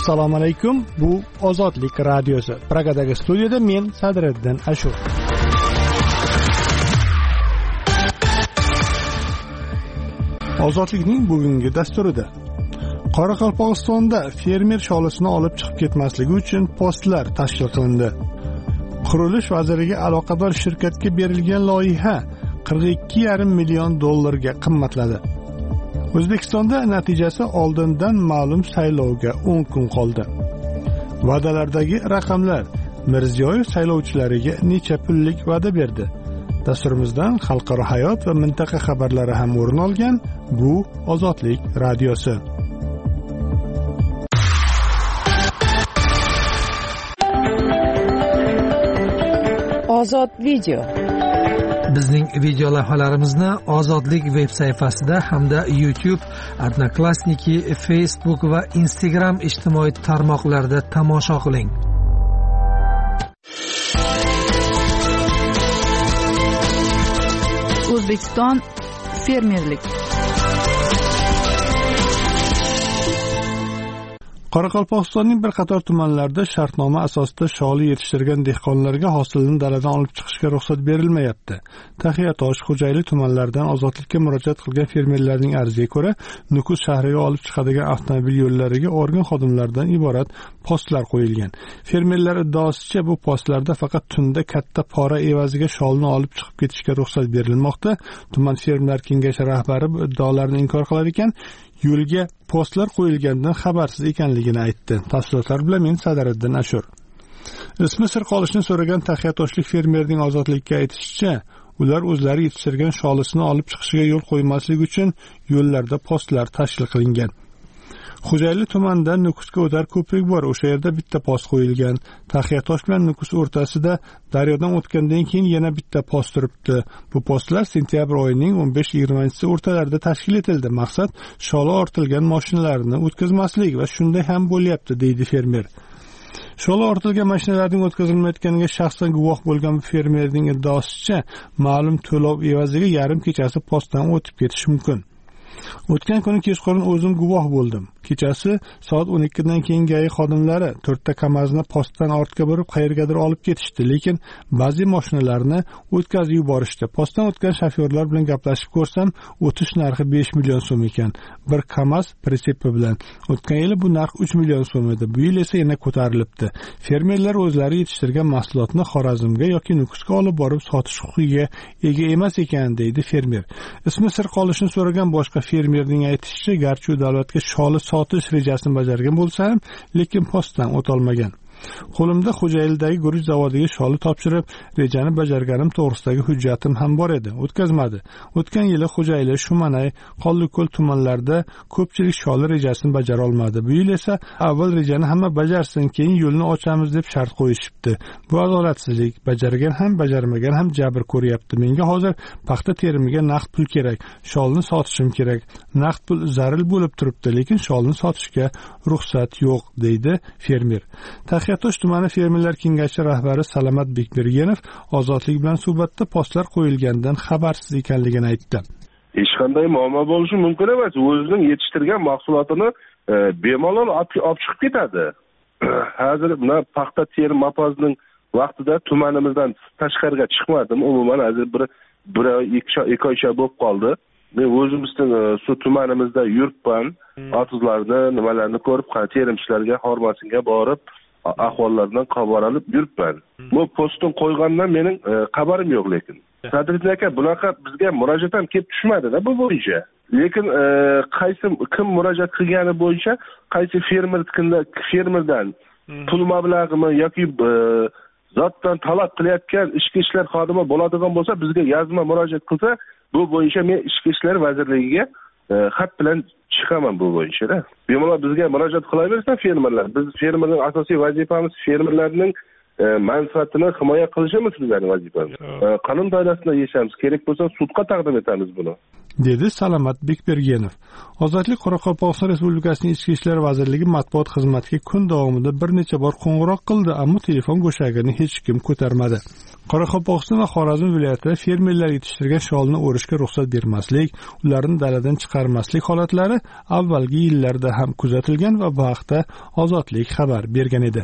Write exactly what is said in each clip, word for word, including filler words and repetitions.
Assalomu alaykum. Bu Ozodlik radiosi. Pragadagi studiyada men Sadriddin Ashur. Ozodlikning bugungi dasturida Qoraqalpog'istonda fermer sholisini olib chiqib ketmasligi uchun postlar tashkil qilindi. Qurilish vaziriga aloqador shirkatga berilgan loyiha qirq ikki yarim million dollarga qimmatladi. O'zbekistonda natijasi oldindan ma'lum saylovga o'n kun qoldi. Va'dalardagi raqamlar: Mirziyoyev saylovchilariga necha pullik va'da berdi? Dasturimizdan xalqaro hayot va mintaqa xabarlari ham o'rin olgan. Bu Ozodlik radiosi. Ozod video. Bizning video lavhalarimizni Ozodlik veb sayfasida hamda YouTube, Odnoklassniki, Facebook va Instagram ijtimoiy tarmoqlarida tomosha qiling. O'zbekiston fermerlik. Qoraqalpog'istonning bir qator tumanlarida shartnoma asosida sholi yetishtirgan dehqonlarga hosilni daladan olib chiqishga ruxsat berilmayapti. Taxiyatosh, Xo'jayli tumanlaridan ozodlikka murojaat qilgan fermerlarning arziga ko'ra, Nukus shahriga olib chiqadigan avtomobil yo'llariga organ xodimlaridan iborat postlar qo'yilgan. Fermerlar iddaosicha bu postlarda faqat tunda katta pora evaziga sholni olib chiqib ketishga ruxsat berilmoqda. Tuman fermerlar kengashi rahbari bu iddaolarni inkor qilar ekan, yo'lga postlar qo'yilgandan xabarsiz ekanligini aytdi. Tafsilotlar bilan men Sadriddin Ashur. Ismi sir qolishni so'ragan taxiyatoshlik fermerning Ozodlikka aytishicha, ular o'zlari yetishtirgan sholisini olib chiqishiga yo'l qo'ymaslik uchun yo'llarda postlar tashkil qilingan. Xo'jayli tumanida Nukusga o'tar ko'prik bor. O'sha yerda bitta post qo'yilgan. Taxiyatosh bilan Nukus o'rtasida daryodan o'tgandan keyin yana bitta post turibdi. Bu postlar sentyabr oyining o'n besh yigirmanchisi o'rtalarida tashkil etildi. Maqsad sholi ortilgan mashinalarni o'tkazmaslik va shunday ham bo'lyapti, deydi fermer. Sholi ortilgan mashinalarning o'tkazilmayotganiga shaxsan guvoh bo'lgan fermerning iddaosicha, ma'lum to'lov evaziga yarim kechasi postdan o'tib ketish mumkin. O'tgan kuni kechqurun o'zim guvoh bo'ldim. Kechasi soat o'n ikkidan keyin G A I xodimlari to'rtta Kamaz'ni postdan ortga burib qayergadir olib ketishdi, lekin ba'zi mashinalarni o'tkazib yuborishdi. Postdan o'tgan shofyorlar bilan gaplashib ko'rsam, o'tish narxi besh million so'm ekan. Bir Kamaz pritsepi bilan. O'tgan yili bu narx uch million so'm edi. Bu yil esa yana ko'tarilibdi. Fermerlar o'zlari yetishtirgan mahsulotni Xorazmga yoki Nukusga olib borib sotish huquqiga ega emas ekan, deydi fermer. Ismi sir qolishini so'ragan boshqa fermerning aytishicha, garchi u davlatga sholi sotish rejasini bajargan bo'lsa ham, lekin postdan o'tolmagan. Qo'limda Xo'jaylidagi guruch zavodiga sholi topshirib, rejani bajarganim to'g'risidagi hujjatim ham bor edi. O'tkazmadi. O'tgan yili Xo'jayli, Shumanay, Qolliqko'l tumanlarida ko'pchilik sholi rejasini bajara olmadi. Bu yil esa avval rejani hamma bajarsin, keyin yo'lni ochamiz deb shart qo'yishibdi. Bu adolatsizlik. Bajargan ham, bajarmagan ham jabr ko'ryapti. Menga hozir paxta terimiga naqd pul kerak. Sholni sotishim kerak. Naqd pul zaril bo'lib turibdi, lekin sholni sotishga ruxsat yo'q, deydi fermer. Taxiyatosh tumani fermerlar kengashi rahbari Salamat Bekmirgenov Ozodlik bilan suhbatda postlar qo'yilgandan xabarsiz ekanligini aytdi. Hech qanday muammo bo'lishi mumkin emas. O'zining yetishtirgan mahsulotini e, bemalol olib chiqib ketadi. Hozir mana paxta terim mapozning vaqtida tumanimizdan tashqariga chiqmadim. Umuman hozir bir bir ikki oycha bo'lib qoldi. Men o'zimizning shu tumanimizda yuribman. Otizlarni, nimalarni ko'rib, terimchilarga, hormasinga borib, ahvollaridan xabar olib yuribman. Bu postni qo'ygandan mening xabarim yo'q, lekin Sadriddin aka, bunaqa bizga murojaat ham kelib tushmadi-da bu bo'yicha. Lekin qaysi kim murojaat qilgani bo'yicha, qaysi fermer fermerdan pul mablag'imi yoki zotdan talab qilayotgan ichki ishlar xodimi bo'ladigan bo'lsa, bizga yozma murojaat qilsa, bu bo'yicha men ichki ishlar vazirligiga xat bilan chiqaman bu bo'yicha. Bemalol bizga murojaat qilaversa fermerlar. Biz fermerning asosiy vazifamiz fermerlarning manfaatini himoya qilishimiz bizning vazifamiz. Qonun doirasida yashashimiz kerak bo'lsa, sudga taqdim etamiz buni, dedi Salamat Bekmirgenov. Ozodlik Qoraqalpog'iston Respublikasining Ichki ishlar vazirligi matbuot xizmatiga kun davomida bir necha bor qo'ng'iroq qildi, ammo telefon go'shagini hech kim ko'tarmadi. Qoraqalpog'iston va Xorazm viloyatida fermerlar yetishtirgan sholni o'rishga ruxsat bermaslik, ularni daladan chiqarmaslik holatlari avvalgi yillarda ham kuzatilgan va bu haqda Ozodlik xabar bergan edi.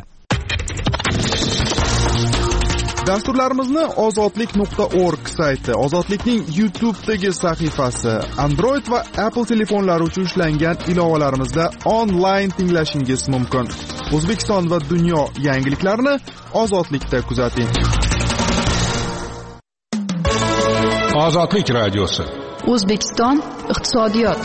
Dasturlarimizni ozodlik nuqta org sayti, Ozodlikning YouTube'dagi sahifasi, Android va Apple telefonlari uchun ishlangan ilovalarimizda onlayn tinglashingiz mumkin. O'zbekiston va dunyo yangiliklarini Ozodlikda kuzating. Ozodlik radiosi. O'zbekiston iqtisodiyot.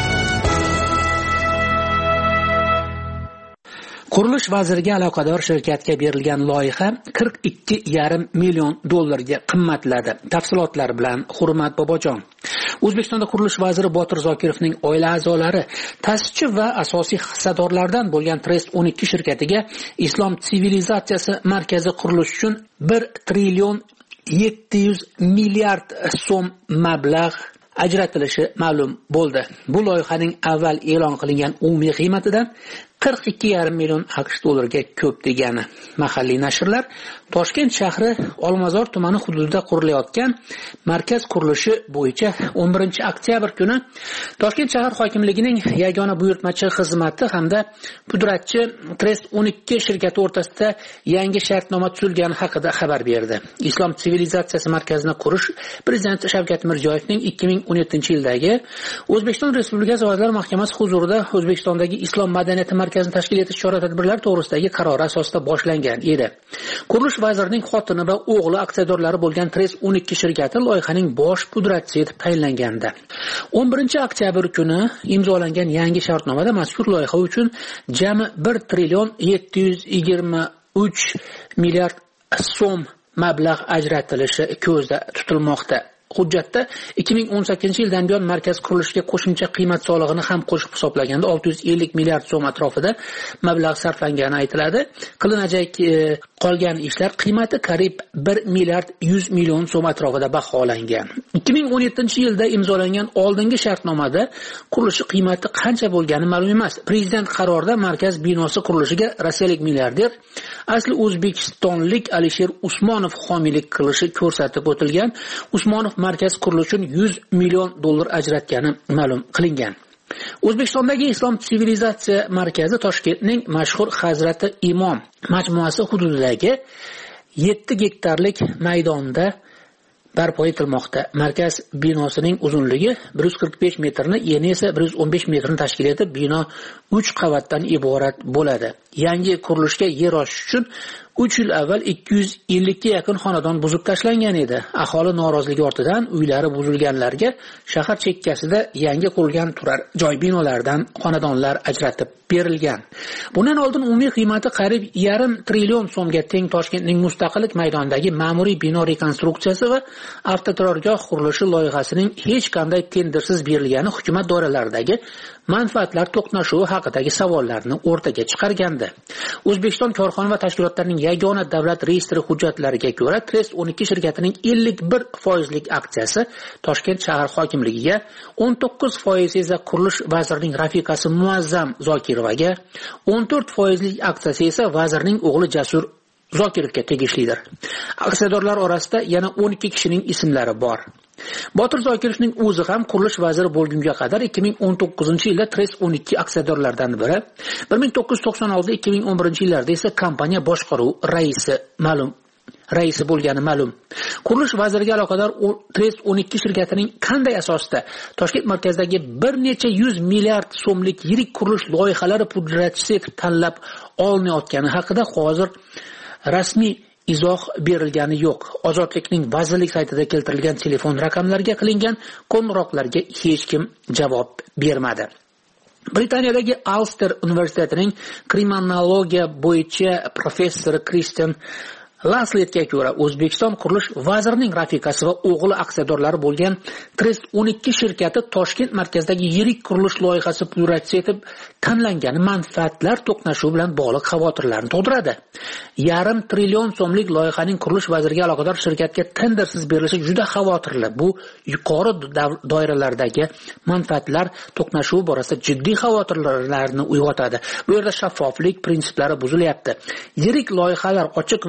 Qurilish vaziriga aloqador shirkatga berilgan loyiha qirq ikki yarim million dollarga qimmatladi. Tafsilotlar bilan Hurmat Bobojon. O'zbekistonda qurilish vaziri Botir Zokirovning oila a'zolari ta'sischi va asosiy hissadorlardan bo'lgan Trust o'n ikki shirkatiga Islom sivilizatsiyasi markazi qurilish uchun bir trillion yetti yuz milliard so'm mablag' ajratilishi ma'lum bo'ldi. Bu loyihaning avval e'lon qilingan umumiy qiymatidan qirq ikki yarim million AQSh dollariga ko'p degani. Mahalliy nashrlar Toshkent shahri Olmazor tumani hududida qurilayotgan markaz qurilishi bo'yicha o'n birinchi oktyabr kuni Toshkent shahar hokimligining yagona buyurtmachi xizmati hamda pudratchi Trust o'n ikki shirkati o'rtasida yangi shartnoma tuzilgani haqida xabar berdi. Islom sivilizatsiyasi markazini qurish Prezident Shavkat Mirziyoyevning ikki ming o'n yettinchi yildagi O'zbekiston Respublikasi Vazirlar Mahkamasi huzurida O'zbekistondagi islom madaniyati markazini tashkil etish chora-tadbirlari to'g'risidagi qarori asosida boshlangan edi. Qurilish vazirining xotini va o'g'li aksiyadorlari bo'lgan Trust o'n ikki shirkati loyihaning bosh pudratchisi etib tayinlangandi. o'n birinchi oktyabr kuni imzolangan yangi shartnomada mazkur loyiha uchun jami bir trillion yetti yuz yigirma uch milliard so'm mablag' ajratilishi ko'zda tutilmoqda. Hujjatda ikki ming o'n sakkizinchi yildan buyon markaz qurilishiga qo'shimcha qiymat solig'ini ham qo'shib hisoblaganda olti yuz ellik milliard so'm atrofida mablag' sarflangani aytiladi. Qilinajak qolgan ishlar qiymati qariyb bir milliard yuz million so'm atrofida baholangan. ikki ming o'n yettinchi yilda imzolangan oldingi shartnomada qurilishi qiymati qancha bo'lgani ma'lum emas. Prezident qarorida markaz binosi qurilishiga rossiyalik milliarder asli o'zbekistonlik Alisher Usmonov homiylik qilishi ko'rsatib o'tilgan. Usmonov markaz qurilishi uchun yuz million dollar ajratgani ma'lum qilingan. O'zbekistondagi Islom sivilizatsiya markazi Toshkentning mashhur Hazrati Imom majmuasi hududidagi yetti gektarlik maydonda barpo etilmoqda. Markaz binosining uzunligi bir yuz qirq besh metrni, eni esa bir yuz o'n besh metrni tashkil etib, bino uch qavatdan iborat bo'ladi. Yangi qurilishga yer ochish uchun uch yil avval ikki yuz ellik ga yaqin xonadon buzib tashlangan edi. Aholi noroziligi ortidan uylari buzilganlarga shahar chekkasida yangi qurilgan turar joy binolaridan xonadonlar ajratib berilgan. Bundan oldin umumiy qiymati qariyb yarim trillion so'mga teng Toshkentning Mustaqillik maydonidagi ma'muriy bino rekonstruksiyasi va avtoturargoh qurilishi loyihasining hech qanday tendersiz berilgani hukumat doiralaridagi manfaatlar to'qnashuvi haqidagi savollarni o'rtaga chiqargandi. O'zbekiston korxona va tashkilotlarining yagona davlat reyestri hujjatlariga ko'ra Trust o'n ikki shirkatining ellik bir foizlik aksiyasi Toshkent shahar hokimligiga, o'n to'qqiz foiz esa qurilish vazirining rafiqasi Muazzam Zokirovaga, o'n to'rt foizlik aksiyasi esa vazirning o'g'li Jasur Zokirovga tegishlidir. Aksiyadorlar orasida yana o'n ikki kishining ismlari bor. Botir Zokirovning o'zi ham qurilish vaziri bo'lgunga qadar ikki ming o'n to'qqizinchi yilda Trust o'n ikki aksiyadorlaridan biri, bir ming to'qqiz yuz to'qson olti ikki ming o'n birinchi yillarda esa kompaniya boshqaruv raisi ma'lum raisi bo'lgani ma'lum. Qurilish vaziriga aloqador Trust o'n ikki shirkatining qanday asosda Toshkent markazidagi bir necha yuz milliard so'mlik yirik qurilish loyihalari pudratchisi etib tanlab olinayotgani haqida hozir rasmiy izoh berilgani yo'q. Ozodlikning vazirlik saytida keltirilgan telefon raqamlariga qilingan qo'ng'iroqlarga hech kim javob bermadi. Britaniyadagi Ulster universitetining kriminologiya bo'yicha professori Kristen Lasletga ko'ra, O'zbekiston qurilish vazirining rafiqasi va o'g'li aksiyadorlari bo'lgan Trust o'n ikki shirkati Toshkent markazidagi yirik qurilish loyihasi pudratchisi etib tanlangani manfaatlar to'qnashuvi bilan bog'liq xavotirlarni tug'diradi. Yarim trillion so'mlik loyihaning qurilish vaziriga aloqador shirkatga tendersiz berilishi juda xavotirli. Bu yuqori doiralardagi manfaatlar to'qnashuvi borasida jiddiy xavotirlarni uyg'otadi. Bu yerda shaffoflik prinsiplari buzilyapti. Yirik loyihalar ochiq va raqobat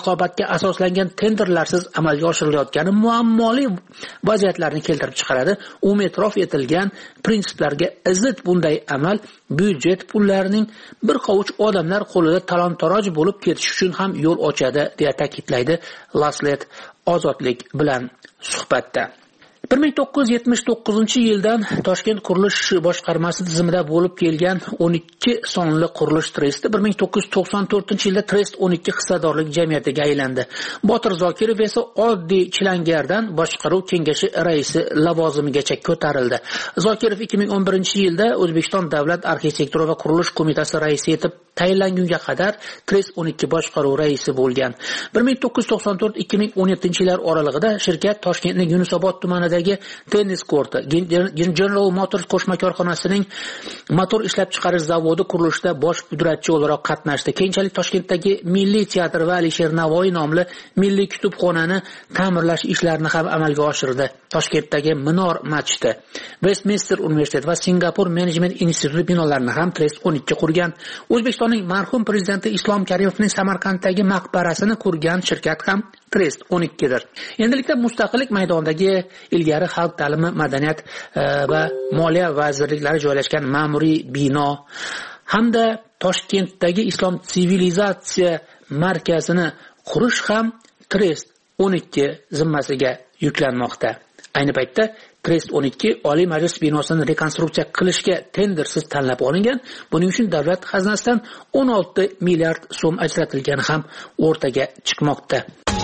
raqobatga asoslangan tenderlarsiz amalga oshirilayotgani muammoli vaziyatlarni keltirib chiqaradi. Umum e'tirof etilgan prinsiplarga zid bunday amal byudjet pullarining bir qovuch odamlar qo'lida talon-taroj bo'lib ketishi uchun ham yo'l ochadi, deya ta'kidlaydi Laslet Ozodlik bilan suhbatda. bir ming to'qqiz yuz yetmish to'qqizinchi yildan Toshkent qurilish boshqarmasi tizimida bo'lib kelgan o'n ikki sonli qurilish tresti bir ming to'qqiz yuz to'qson to'rtinchi yilda Trest o'n ikki hissadorlik jamiyatiga aylandi. Botir Zokirov esa oddiy chilangardan boshqaruv kengashi raisi lavozimigacha ko'tarildi. Zokirov ikki ming o'n birinchi yilda O'zbekiston Davlat arxitektura va qurilish qo'mitasi raisi etib tayinlangunga qadar Trest o'n ikki boshqaruv raisi bo'lgan. bir ming to'qqiz yuz to'qson to'rt ikki ming o'n yettinchi yillar oralig'ida shirkat Toshkentning Yunusobod tumanidagi tennis korti, General Motors qo'shma korxonasining motor ishlab chiqarish zavodi qurilishida bosh pudratchi o'laroq qatnashdi. Keyinchalik Toshkentdagi Milliy teatr va Alisher Navoiy nomli milliy kutubxonani ta'mirlash ishlarini ham amalga oshirdi. Toshkentdagi Minor masjidi, Westminster universiteti va Singapur Management instituti binolarini ham Trest o'n ikki qurgan. O'zbekistonning marhum prezidenti Islom Karimovning Samarqanddagi maqbarasini qurgan shirkat ham Trest o'n ikkidir. Endilikda Mustaqillik maydonidagi ilgari xalq ta'limi, madaniyat va moliya vazirliklari joylashgan ma'muriy bino hamda Toshkentdagi Islom sivilizatsiya markazini qurish ham Trest o'n ikki zimmasiga yuklanmoqda. Ayni paytda Trest o'n ikki Oliy Majlis binosini rekonstruksiya qilishga tendersiz tanlab olingan. Buning uchun davlat xazinasidan o'n olti milliard so'm ajratilgani ham o'rtaga chiqmoqda.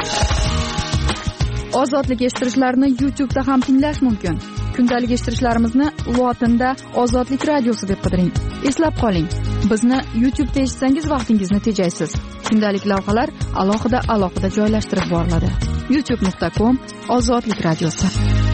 Ozodlik eshittirishlarni YouTube da ham tinglash mumkin. Kundalik eshittirishlarimizni lotinda Ozodlik radiosi deb qidiring. Eslab qoling, bizni YouTube da eshitsangiz vaqtingizni tejaysiz. Kundalik lavhalar alohida alohida joylashtirib boriladi. youtube nuqta com Ozodlik radiosi.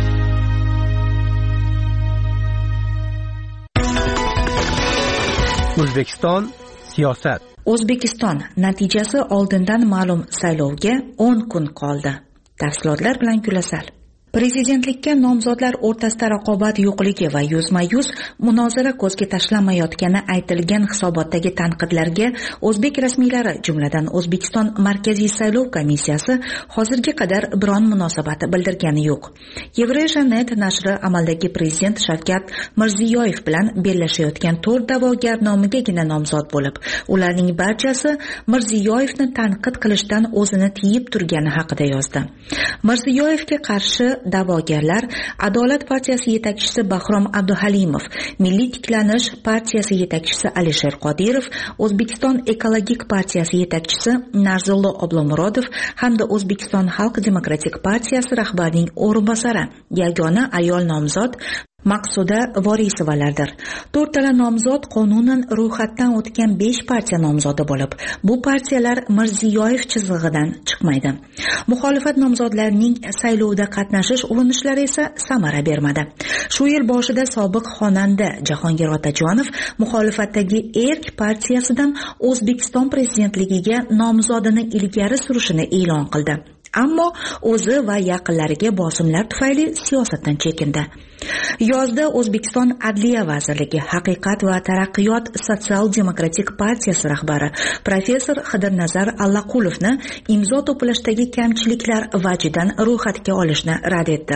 O'zbekiston siyosat. O'zbekiston natijasi oldindan ma'lum saylovga o'n kun qoldi. Tafsilotlar bilan Gulasal. Prezidentlikka nomzodlar o'rtasida raqobat yo'qligi va yuzma-yuz munozara ko'zga tashlanmayotgani aytilgan hisobotdagi tanqidlarga o'zbek rasmiylari, jumladan O'zbekiston Markaziy saylov komissiyasi hozirga qadar biron munosabat bildirgani yo'q. Yevronews nashri amaldagi prezident Shavkat Mirziyoyev bilan bellashayotgan to'rt da'vogar nomigagina nomzod bo'lib, ularning barchasi Mirziyoyevni tanqid qilishdan o'zini tiyib turgani haqida yozdi. Mirziyoyevga qarshi da'vogarlar Adolat partiyasi yetakchisi Bahrom Abduhalimov, Milliy tiklanish partiyasi yetakchisi Alisher Qodirov, O'zbekiston ekologik partiyasi yetakchisi Narzullo Oblomurodov hamda O'zbekiston Xalq demokratik partiyasi rahbarining o'rinbosari, yagona ayol nomzod Maqsuda Vorisovalardir. To'rttala nomzod qonunan ro'yxatdan o'tgan besh partiya nomzodi bo'lib, bu partiyalar Mirziyoyev chizig'idan chiqmaydi. Muxolifat nomzodlarining saylovda qatnashish urinishlari esa samara bermadi. Shu yil boshida sobiq xonanda Jahongir Otajonov muxolifatdagi Erk partiyasidan O'zbekiston prezidentligiga nomzodini ilgari surishini e'lon qildi. Ammo o'zi va yaqinlariga bosimlar tufayli siyosatdan chekindi. Yozda O'zbekiston Adliya vazirligi Haqiqat va taraqqiyot sotsial-demokratik partiyasi rahbari professor Xidirnazar Allaqulovni imzo to'plashdagi kamchiliklar vajidan ro'yxatga olishni rad etdi.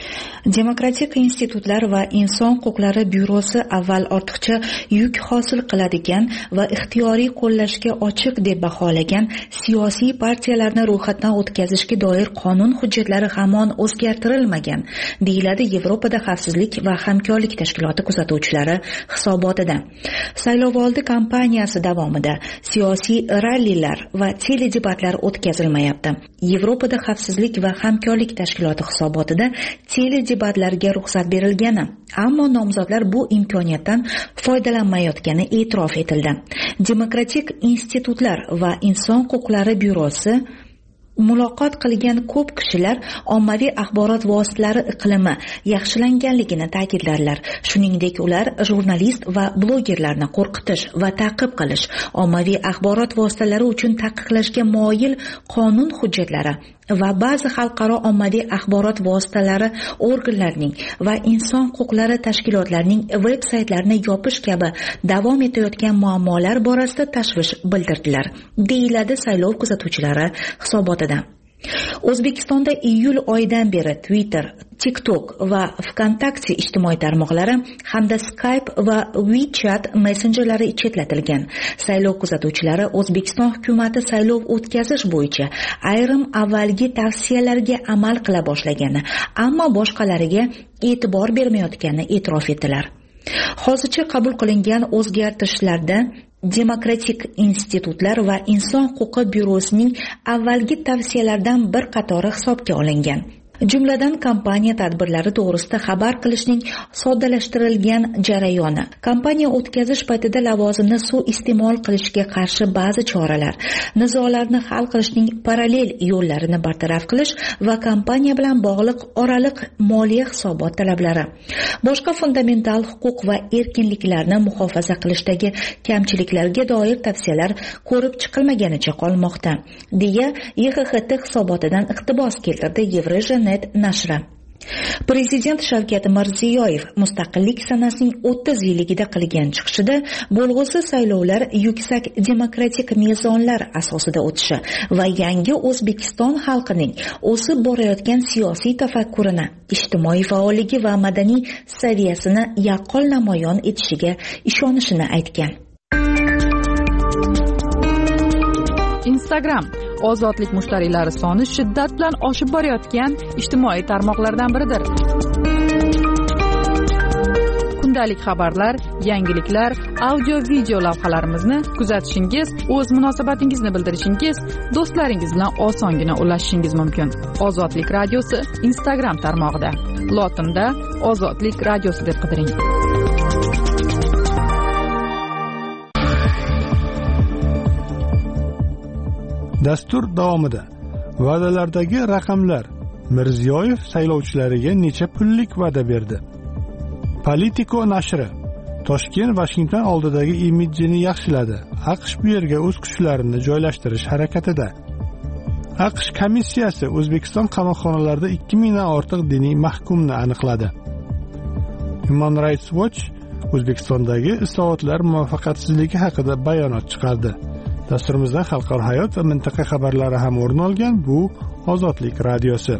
Demokratik institutlar va inson huquqlari byurosi avval ortiqcha yuk hosil qiladigan va ixtiyoriy qo'llashga ochiq deb baholagan siyosiy partiyalarni ro'yxatdan o'tkazishga doir qonun hujjatlari hamon o'zgartirilmagan, deyiladi Yevropada xavfsizlik va hamkorlik tashkiloti kuzatuvchilari hisobotida. Saylovoldi kampaniyasi davomida siyosiy rallilar va teledebatlar o'tkazilmayapti. Yevropada xavfsizlik va hamkorlik tashkiloti hisobotida teledebatlarga ruxsat berilgani, ammo nomzodlar bu imkoniyatdan foydalanmayotgani e'tirof etildi. Demokratik institutlar va inson huquqlari byurosi muloqot qilgan ko'p kishilar ommaviy axborot vositalari iqlimi yaxshilanganligini ta'kidlarlar. Shuningdek, ular jurnalist va blogerlarni qo'rqitish va ta'qib qilish, ommaviy axborot vositalari uchun taqiqlashga moyil qonun hujjatlari va ba'zi xalqaro ommaviy axborot vositalari organlarining va inson huquqlari tashkilotlarining veb-saytlarini yopish kabi davom etayotgan muammolar borasida tashvish bildirdilar, deyiladi saylov kuzatuvchilari hisobotida. O'zbekistonda iyul oyidan beri Twitter, TikTok va Vkontakte ijtimoiy tarmoqlari hamda Skype va WeChat messenjerlari chetlatilgan. Saylov kuzatuvchilari O'zbekiston hukumati saylov o'tkazish bo'yicha ayrim avvalgi tavsiyalarga amal qila boshlagani, ammo boshqalariga e'tibor bermayotganini e'tirof etdilar. Hozircha qabul qilingan o'zgartirishlarda Demokratik institutlar va Inson huquqi byurosining avvalgi tavsiyalaridan bir qatori hisobga olingan. Jumladan, kompaniya tadbirlari to'g'risida xabar qilishning soddalashtirilgan jarayoni, kompaniya o'tkazish paytida lavozimni suiiste'mol qilishga qarshi ba'zi choralar, nizolarni hal qilishning parallel yo'llarini bartaraf qilish va kompaniya bilan bog'liq oraliq moliya hisobot talablari, boshqa fundamental huquq va erkinliklarni muhofaza qilishdagi kamchiliklarga doir tavsiyalar ko'rib chiqilmaganicha qolmoqda, deya Y X X T hisobotidan iqtibos keltirdi Евразия nashri. Prezident Shavkat Mirziyoyev Mustaqillik sanasining o'ttiz yilligida qilgan chiqishida bo'lg'usi saylovlar yuksak demokratik mezonlar asosida o'tishi va yangi O'zbekiston xalqining o'sib borayotgan siyosiy tafakkurini, ijtimoiy faolligi va madaniy saviyasini yaqqol namoyon etishiga ishonishini aytgan. Instagram ozodlik mushtariylari soni shiddat bilan oshib borayotgan ijtimoiy tarmoqlardan biridir. Kundalik xabarlar, yangiliklar, audio-video lavhalarimizni kuzatishingiz, o'z munosabatingizni bildirishingiz, do'stlaringiz bilan osongina ulashishingiz mumkin. Ozodlik radiosi Instagram tarmog'ida. Lotinda Ozodlik radiosi deb qidiring. Dastur davomida va'dalardagi raqamlar. Mirziyoyev saylovchilariga necha pullik va'da berdi? Politico nashri Toshkent Washington oldidagi imidjini yaxshiladi. AQSh bu yerga o'z kuchlarini joylashtirish harakatida. AQSh komissiyasi O'zbekiston qamoqxonalarida ikki mingdan ortiq diniy mahkumni aniqladi. Human Rights Watch O'zbekistondagi islohotlar muvaffaqiyatsizligi haqida bayonot chiqardi. Dasturimizda xalqaro hayot va mintaqa xabarlari ham o'rin olgan. Bu Ozodlik radiosi.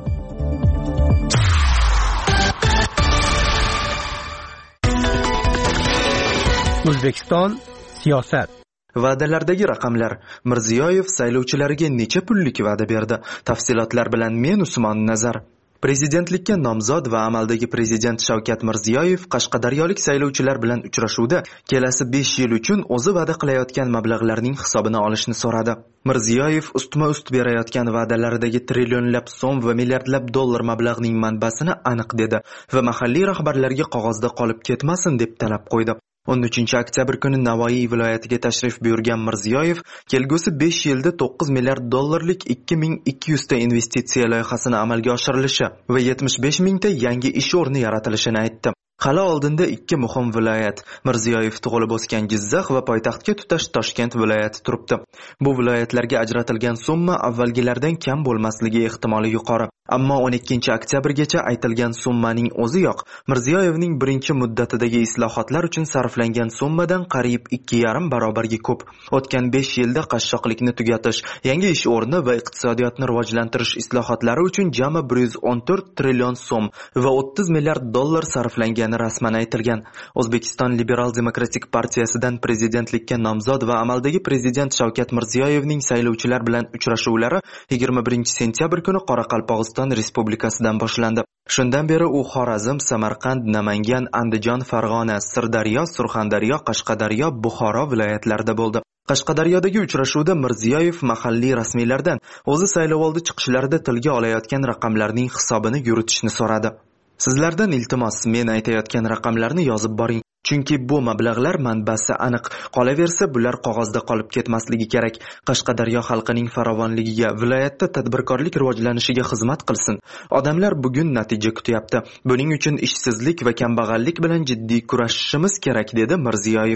O'zbekiston siyosat. Va'dalardagi raqamlar. Mirziyoyev saylovchilariga necha pullik va'da berdi? Tafsilotlar bilan men Usmon Nazar. Prezidentlikka nomzod va amaldagi prezident Shavkat Mirziyoyev Qashqadaryolik saylovchilar bilan uchrashuvda kelasi besh yil uchun o'zi va'da qilayotgan mablag'larning hisobini olishni so'radi. Mirziyoyev ustma-ust berayotgan va'dalaridagi trillionlab so'm va milliardlab dollar mablag'ning manbasini aniq dedi va mahalliy rahbarlarga qog'ozda qolib ketmasin deb talab qo'ydi. o'n uchinchi oktyabr kuni Navoiy viloyatiga tashrif buyurgan Mirziyoyev kelgusi besh yilda to'qqiz milliard dollarlik ikki ming ikki yuz ta investitsiya loyihasini amalga oshirilishi va yetmish besh mingta yangi ish o'rni yaratilishini aytdi. Hali oldinda ikki muhim viloyat, Mirziyoyev tug'ilib o'sgan Jizzax va poytaxtga tutash Toshkent viloyati turibdi. Bu viloyatlarga ajratilgan summa avvalgilardan kam bo'lmasligi ehtimoli yuqori. Ammo o'n ikkinchi oktyabrgacha aytilgan summaning o'zi yo'q. Mirziyoyevning birinchi muddatidagi islohotlar uchun sarflangan summadan qariyb ikki yarim barobarga ko'p. O'tgan besh yilda qashshoqlikni tugatish, yangi ish o'rni va iqtisodiyotni rivojlantirish islohotlari uchun jami bir yuz o'n to'rt trillion so'm va o'ttiz milliard dollar sarflangan rasman aytilgan. O'zbekiston Liberal Demokratik partiyasidan prezidentlikka nomzod va amaldagi prezident Shavkat Mirziyoyevning saylovchilar bilan uchrashuvlari yigirma birinchi sentyabr kuni Qoraqalpog'iston Respublikasidan boshlandi. Shundan beri u Xorazm, Samarqand, Namangan, Andijon, Farg'ona, Sirdaryo, Surxondaryo, Qashqadaryo, Buxoro viloyatlarida bo'ldi. Qashqadaryodagi uchrashuvda Mirziyoyev mahalliy rasmiylardan o'zi saylovoldi chiqishlarida tilga olayotgan raqamlarning hisobini yuritishni so'radi. Sizlardan iltimos, men aytayotgan raqamlarni yozib boring. Chunki bu mablag'lar manbasi aniq. Qolaversa, bular qog'ozda qolib ketmasligi kerak. Qashqadaryo xalqining farovonligiga, viloyatda tadbirkorlik rivojlanishiga xizmat qilsin. Odamlar bugun natija kutyapti. Buning uchun ishsizlik va kambag'allik bilan jiddiy kurashishimiz kerak, dedi Mirziyoyev.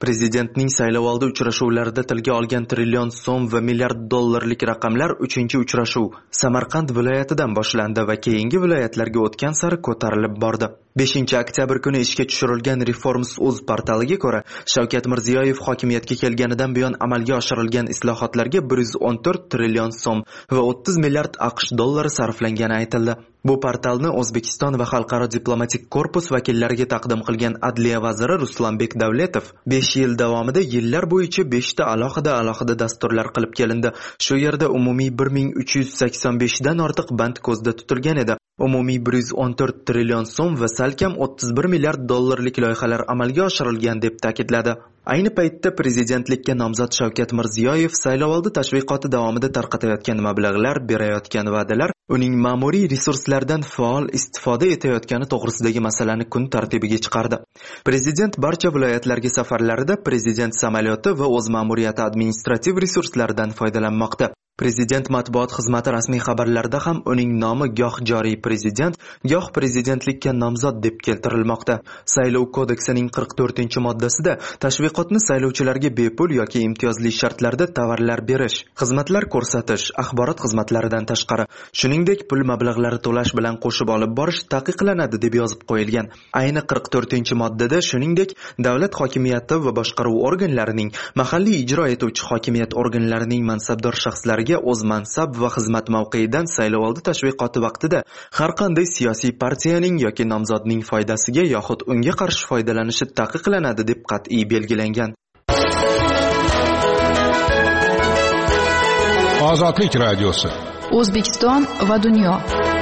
Prezidentning saylovoldi uchrashuvlarida tilga olgan trillion so'm va milliard dollarlik raqamlar uchinchi uchrashuv Samarqand viloyatidan boshlandi va keyingi viloyatlarga o'tgan sari ko'tarilib bordi. beshinchi oktyabr kuni ishga tushirilgan Reforms.uz portaliga ko'ra, Shavkat Mirziyoyev hokimiyatga kelganidan buyon amalga oshirilgan islohotlarga bir yuz o'n to'rt trillion so'm va o'ttiz milliard AQSh dollari sarflangani aytildi. Bu portalni O'zbekiston va Xalqaro diplomatik korpus vakillariga taqdim qilgan Adliya vaziri Ruslanbek Davletov besh yil davomida yillar bo'yicha beshta alohida alohida dasturlar qilib kelindi. Shu yerda umumiy bir ming uch yuz sakson besh dan ortiq band ko'zda tutilgan edi. Umumiy bir yuz o'n to'rt trillion so'm va salkam o'ttiz bir milliard dollarlik loyihalar amalga oshirilgan deb ta'kidladi. Ayni paytda prezidentlikka nomzod Shavkat Mirziyoyev saylovoldi tashviqoti davomida tarqatayotgan mablag'lar, berayotgan va'dalar, uning ma'muriy resurslardan faol istifoda etayotgani to'g'risidagi masalani kun tartibiga chiqardi. Prezident barcha viloyatlarga safarlarida prezident samolyoti va o'z ma'muriyati administrativ resurslaridan foydalanmoqda. Prezident matbuot xizmati rasmiy xabarlarida ham uning nomi goh joriy prezident, goh prezidentlikka nomzod deb keltirilmoqda. Saylov kodeksining qirq to'rtinchi moddasida tashviqotni saylovchilarga bepul yoki imtiyozli shartlarda tovarlar berish, xizmatlar ko'rsatish, axborot xizmatlaridan tashqari, shuningdek pul mablag'lari to'lash bilan qo'shib olib borish taqiqlanadi deb yozib qo'yilgan. Ayni qirq to'rtinchi moddada shuningdek davlat hokimiyati va boshqaruv organlarining, mahalliy ijro etuvchi hokimiyat organlarining mansabdor shaxslari o'z mansab va xizmat mavqeidan saylovoldi tashviqoti vaqtida har qanday siyosiy partiyaning yoki nomzodning foydasiga yoxud unga qarshi foydalanishi taqiqlanadi deb qat'iy belgilangan. Ozodlik radiosi. O'zbekiston va dunyo.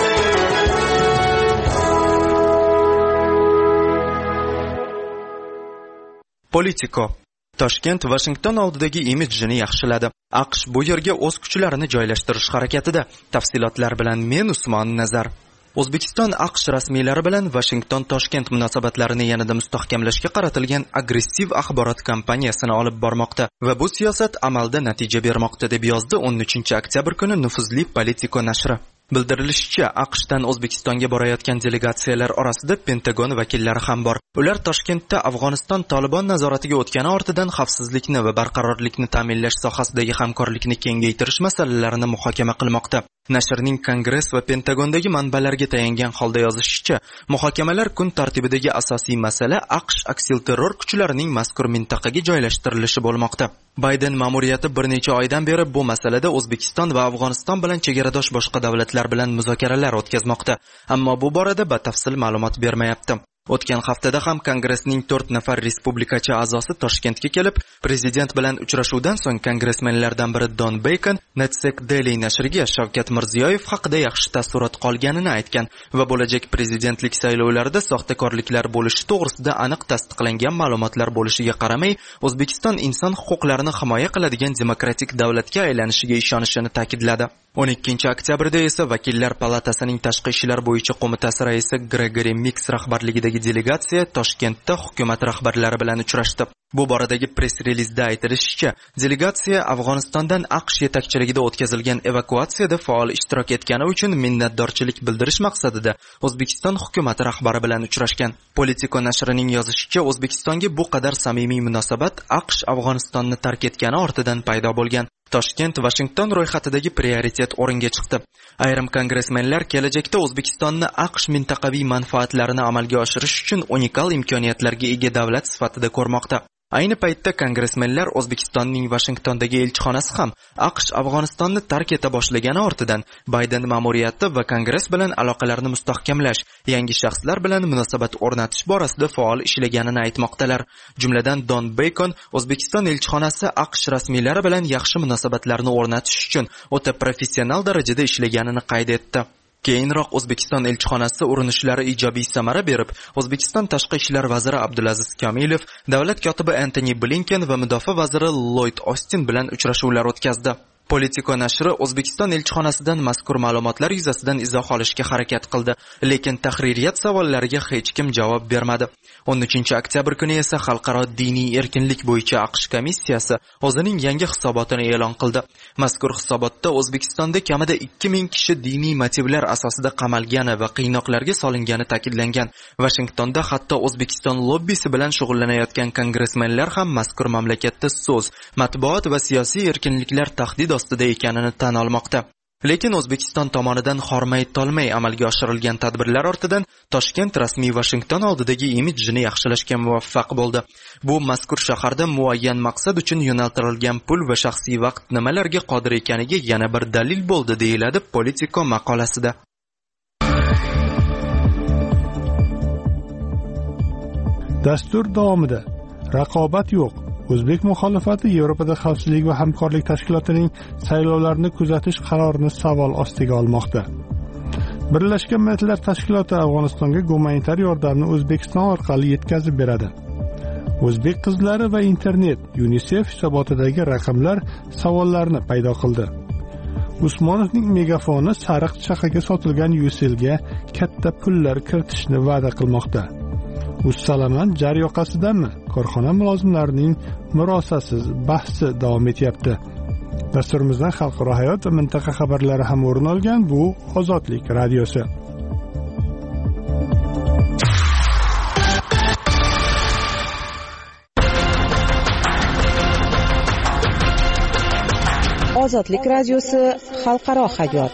Politico. Toshkent Washington oldidagi imidjini yaxshiladi. AQSh bu yerga o'z kuchlarini joylashtirish harakatida. Tafsilotlar bilan men Usmon Nazar. O'zbekiston AQSh rasmiylari bilan Washington Toshkent munosabatlarini yanada mustahkamlashga qaratilgan agressiv axborot kampaniyasini olib bormoqda va bu siyosat amalda natija bermoqda deb yozdi o'n uchinchi oktyabr kuni nufuzli Politico nashri. Bildirilishicha, AQShdan O'zbekistonga borayotgan delegatsiyalar orasida Pentagon vakillari ham bor. Ular Toshkentda Afg'oniston Taliban nazoratiga o'tgani ortidan xavfsizlikni va barqarorlikni ta'minlash sohasidagi hamkorlikni kengaytirish masalalarini muhokama qilmoqda. Nashrning Kongress va Pentagondagi manbalarga tayangan holda yozishicha, muhokamalar kun tartibidagi asosiy masala AQSh aksilterror kuchlarining mazkur mintaqaga joylashtirilishi bo'lmoqda. Bayden ma'muriyati bir necha oydan beri bu masalada O'zbekiston va Afg'oniston bilan chegaradosh boshqa davlatlar bilan muzokaralar o'tkazmoqda, ammo bu borada batafsil ma'lumot bermayapti. O'tgan haftada ham Kongressning to'rt nafar respublikachi a'zosi Toshkentga kelib, prezident bilan uchrashuvdan so'ng kongressmenlardan biri Don Bacon Netsec Daily nashriga Shavkat Mirziyoyev haqida yaxshi taassurot qolganini aytgan va bo'lajak prezidentlik saylovlarida soxtakorliklar bo'lishi to'g'risida aniq tasdiqlangan ma'lumotlar bo'lishiga qaramay, O'zbekiston inson huquqlarini himoya qiladigan demokratik davlatga aylanishiga ishonishini ta'kidladi. o'n ikkinchi oktyabrda esa Vakillar palatasining tashqi ishlar bo'yicha qo'mitasi raisi Gregory Mix rahbarligidagi delegatsiya Toshkentda hukumat rahbarlari bilan uchrashdi. Bu boradagi press-relizda aytilishicha, delegatsiya Afg'onistondan AQSh yetakchiligida o'tkazilgan evakuatsiyada faol ishtirok etgani uchun minnatdorchilik bildirish maqsadida O'zbekiston hukumati rahbari bilan uchrashgan. Politico nashrining yozishicha, O'zbekistonga bu qadar samimiy munosabat AQSh Afg'onistonni tark etgani ortidan paydo bo'lgan. Toshkent Washington ro'yxatidagi prioritet o'ringa chiqdi. Ayrim kongressmenlar kelajakda O'zbekistonni AQSh mintaqaviy manfaatlarini amalga oshirish uchun unikal imkoniyatlarga ega davlat sifatida ko'rmoqda. Ayni paytda kongressmenlar O'zbekistonning Washingtondagi elchixonasi ham AQSh Afg'onistonni tark eta boshlagani ortidan Bayden ma'muriyati va Kongress bilan aloqalarni mustahkamlash, yangi shaxslar bilan munosabat o'rnatish borasida faol ishlaganini aytmoqdalar. Jumladan Don Bacon O'zbekiston elchixonasi AQSh rasmiylari bilan yaxshi munosabatlarni o'rnatish uchun o'ta professional darajada ishlaganini qayd etdi. Keyinroq O'zbekiston elchixonasi urinishlari ijobiy samara berib, O'zbekiston tashqi ishlar vaziri Abdulaziz Kamilov, davlat kotibi Antony Blinken va mudofaa vaziri Lloyd Austin bilan uchrashuvlar o'tkazdi. Politico nashri O'zbekiston elchixonasidan mazkur ma'lumotlar yuzasidan izoh olishga harakat qildi, lekin tahririyat savollariga hech kim javob bermadi. o'n uchinchi oktyabr kuni esa Xalqaro diniy erkinlik bo'yicha AQSh komissiyasi o'zining yangi hisobotini e'lon qildi. Mazkur hisobotda O'zbekistonda kamida ikki ming kishi diniy motivlar asosida qamalgani va qiynoqlarga solingani ta'kidlangan. Washingtonda hatto O'zbekiston lobbisi bilan shug'ullanayotgan kongressmenlar ham mazkur mamlakatda so'z, matbuot va siyosiy erkinliklar tahdid ostida ekanini tan olmoqda. Lekin O'zbekiston tomonidan hormay-tolmay amalga oshirilgan tadbirlar ortidan Toshkent rasmiy Washington oldidagi imidjini yaxshilashga muvaffaq bo'ldi. Bu mazkur shaharda muayyan maqsad uchun yo'naltirilgan pul va shaxsiy vaqt nimalarga qodir ekaniga yana bir dalil bo'ldi, deyiladi Politico maqolasida. Dastur davomida raqobat yo'q. O'zbek muxolifati Yevropada xavfsizlik va hamkorlik tashkilotining saylovlarni kuzatish qarorini savol ostiga olmoqda. Birlashgan Millatlar Tashkiloti Afg'onistonga gumanitar yordamni O'zbekiston orqali yetkazib beradi. O'zbek qizlari va internet UNICEF hisobotidagi raqamlar savollarni paydo qildi. Usmonovning megafoni sariq chaqaga sotilgan Yuselga katta pullar kiritishni va'da qilmoqda. Ussalaman jar yoqasidanmi? Korxona mulozimlarining murosasiz bahsi davom etyapti. Dasturimizdan xalqaro hayot va mintaqa xabarlari ham o'rin olgan. Bu Ozodlik radiosi. Ozodlik radiosi xalqaro hayot.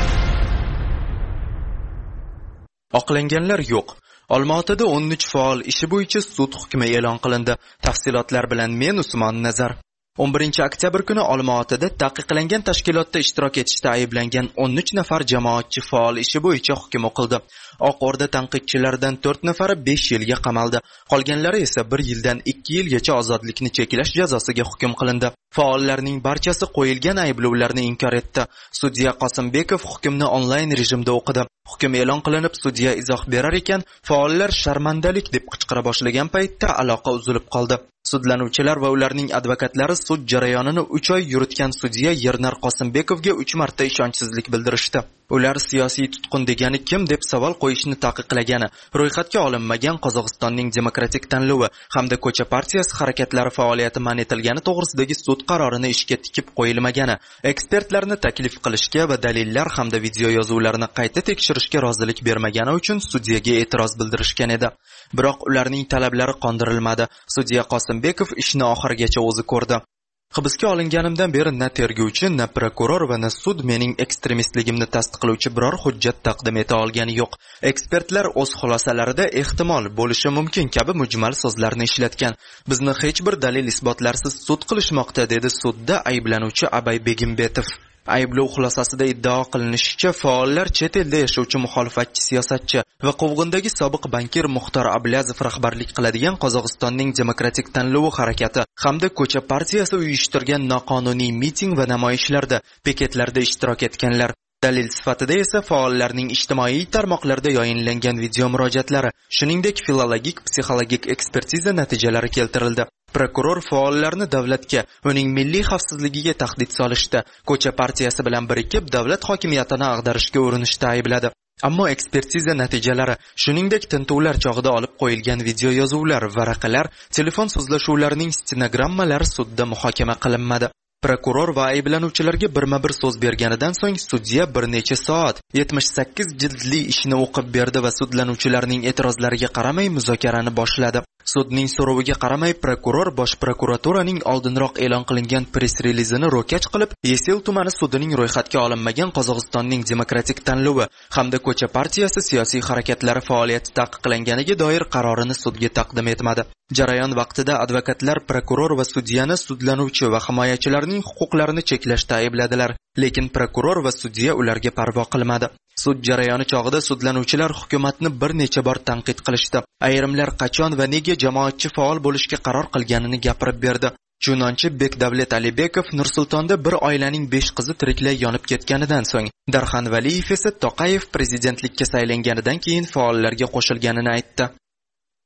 Oqlanganlar yo'q. Olmaotada o'n uch faol ishi bo'yicha sud hukmi e'lon qilindi. Tafsilotlar bilan men Usmon Nazar. o'n birinchi oktyabr kuni Olmaotada taqiqlangan tashkilotda ishtirok etishda ayblangan o'n uch nafar jamoatchi faol ishi bo'yicha hukm o'qildi. Oq O'rda tanqidchilaridan to'rt nafari besh yilga qamaldi. Qolganlari esa bir yildan ikki yilgacha ozodlikni cheklash jazosiga hukm qilindi. Faollarning barchasi qo'yilgan ayblovlarni inkor etdi. Sudya Qosimbekov hukmni onlayn rejimda o'qidi. Hukm e'lon qilinib, sudya izoh berar ekan, faollar sharmandalik deb qichqira boshlagan paytda aloqa uzilib qoldi. Sudlanuvchilar va ularning advokatlari sud jarayonini uch oy yuritgan sudya Yernar Qosimbekovga uch marta ishonchsizlik bildirishdi. Ular siyosiy tutqun degani kim deb savol qo'yishni taqiqlagani, ro'yxatga olinmagan Qozog'istonning demokratik tanlovi hamda ko'cha partiyasi harakatlari faoliyati man etilgani to'g'risidagi sud qarorini ishga tikib qo'yilmagani, ekspertlarni taklif qilishga va dalillar hamda video yozuvlarni qayta tekshirishga rozilik bermagani uchun sudyaga e'tiroz bildirishgan edi. Biroq ularning talablari qondirilmadi. Sudya Qosimbekov ishni oxirigacha o'zi ko'rdi. Hibsga olinganimdan beri na tergovchi, na prokuror va na sud mening ekstremistligimni tasdiqlovchi biror hujjat taqdim eta olgani yo'q. Ekspertlar o'z xulosalarida ehtimol bo'lishi mumkin kabi mujmal so'zlarni ishlatgan. Bizni hech bir dalil isbotlarsiz sud qilishmoqda, dedi sudda ayblanuvchi Abay Begimbetov. Ayblov xulosasida iddao qilinishicha, faollar chet elda yashovchi muxolifatchi siyosatchi va Qovg'indagi sobiq bankir Muxtor Ablazov rahbarlik qiladigan Qozog'istonning demokratik tanlovi harakati hamda ko'cha partiyasi uyushtirgan noqonuniy miting va namoyishlarda, piketlarda ishtirok etganlar. Dalil sifatida esa faollarning ijtimoiy tarmoqlarda yoyinlangan video murojaatlari, shuningdek filologik, psixologik ekspertiza natijalari keltirildi. Prokuror faollarni davlatga, uning milliy xavfsizligiga tahdid solishda, ko'cha partiyasi bilan birikib davlat hokimiyatini ag'darishga urinishda aybladi. Ammo ekspertiza natijalari, shuningdek tintuvlar chog'ida olib qo'yilgan video yozuvlar, varaqalar, telefon so'zlashuvlarining stenogrammalari sudda muhokama qilinmadi. Prokuror va ayblanuvchilarga birma-bir so'z berganidan so'ng sudya bir necha soat yetmish sakkiz jildli ishni o'qib berdi va sudlanuvchilarning e'tirozlariga qaramay muzokarani boshladi. Sudning so'roviga qaramay prokuror Bosh prokuraturaning oldinroq e'lon qilingan press-relizini ro'kach qilib, Yesel tumani sudining ro'yxatga olinmagan Qozog'istonning demokratik tanlovi hamda ko'cha partiyasi siyosiy harakatlari faoliyati taqiqlanganiga doir qarorini sudga taqdim etmadi. Jarayon vaqtida advokatlar prokuror va sudyani sudlanuvchi va himoyachilarning huquqlarini cheklashda aybladilar, lekin prokuror va sudya ularga parvo qilmadi. Sud jarayoni chog'ida sudlanuvchilar hukumatni bir necha bor tanqid qilishdi. Ayrimlar qachon va nega jamoatchi faol bo'lishga qaror qilganini gapirib berdi. Chunonchi Bekdavlat Alibekov Nur-Sultonda bir oilaning besh qizi tiriklay yonib ketganidan so'ng, Darxan Valiyev esa Toqayev prezidentlikka saylanganidan keyin faollarga qo'shilganini aytdi.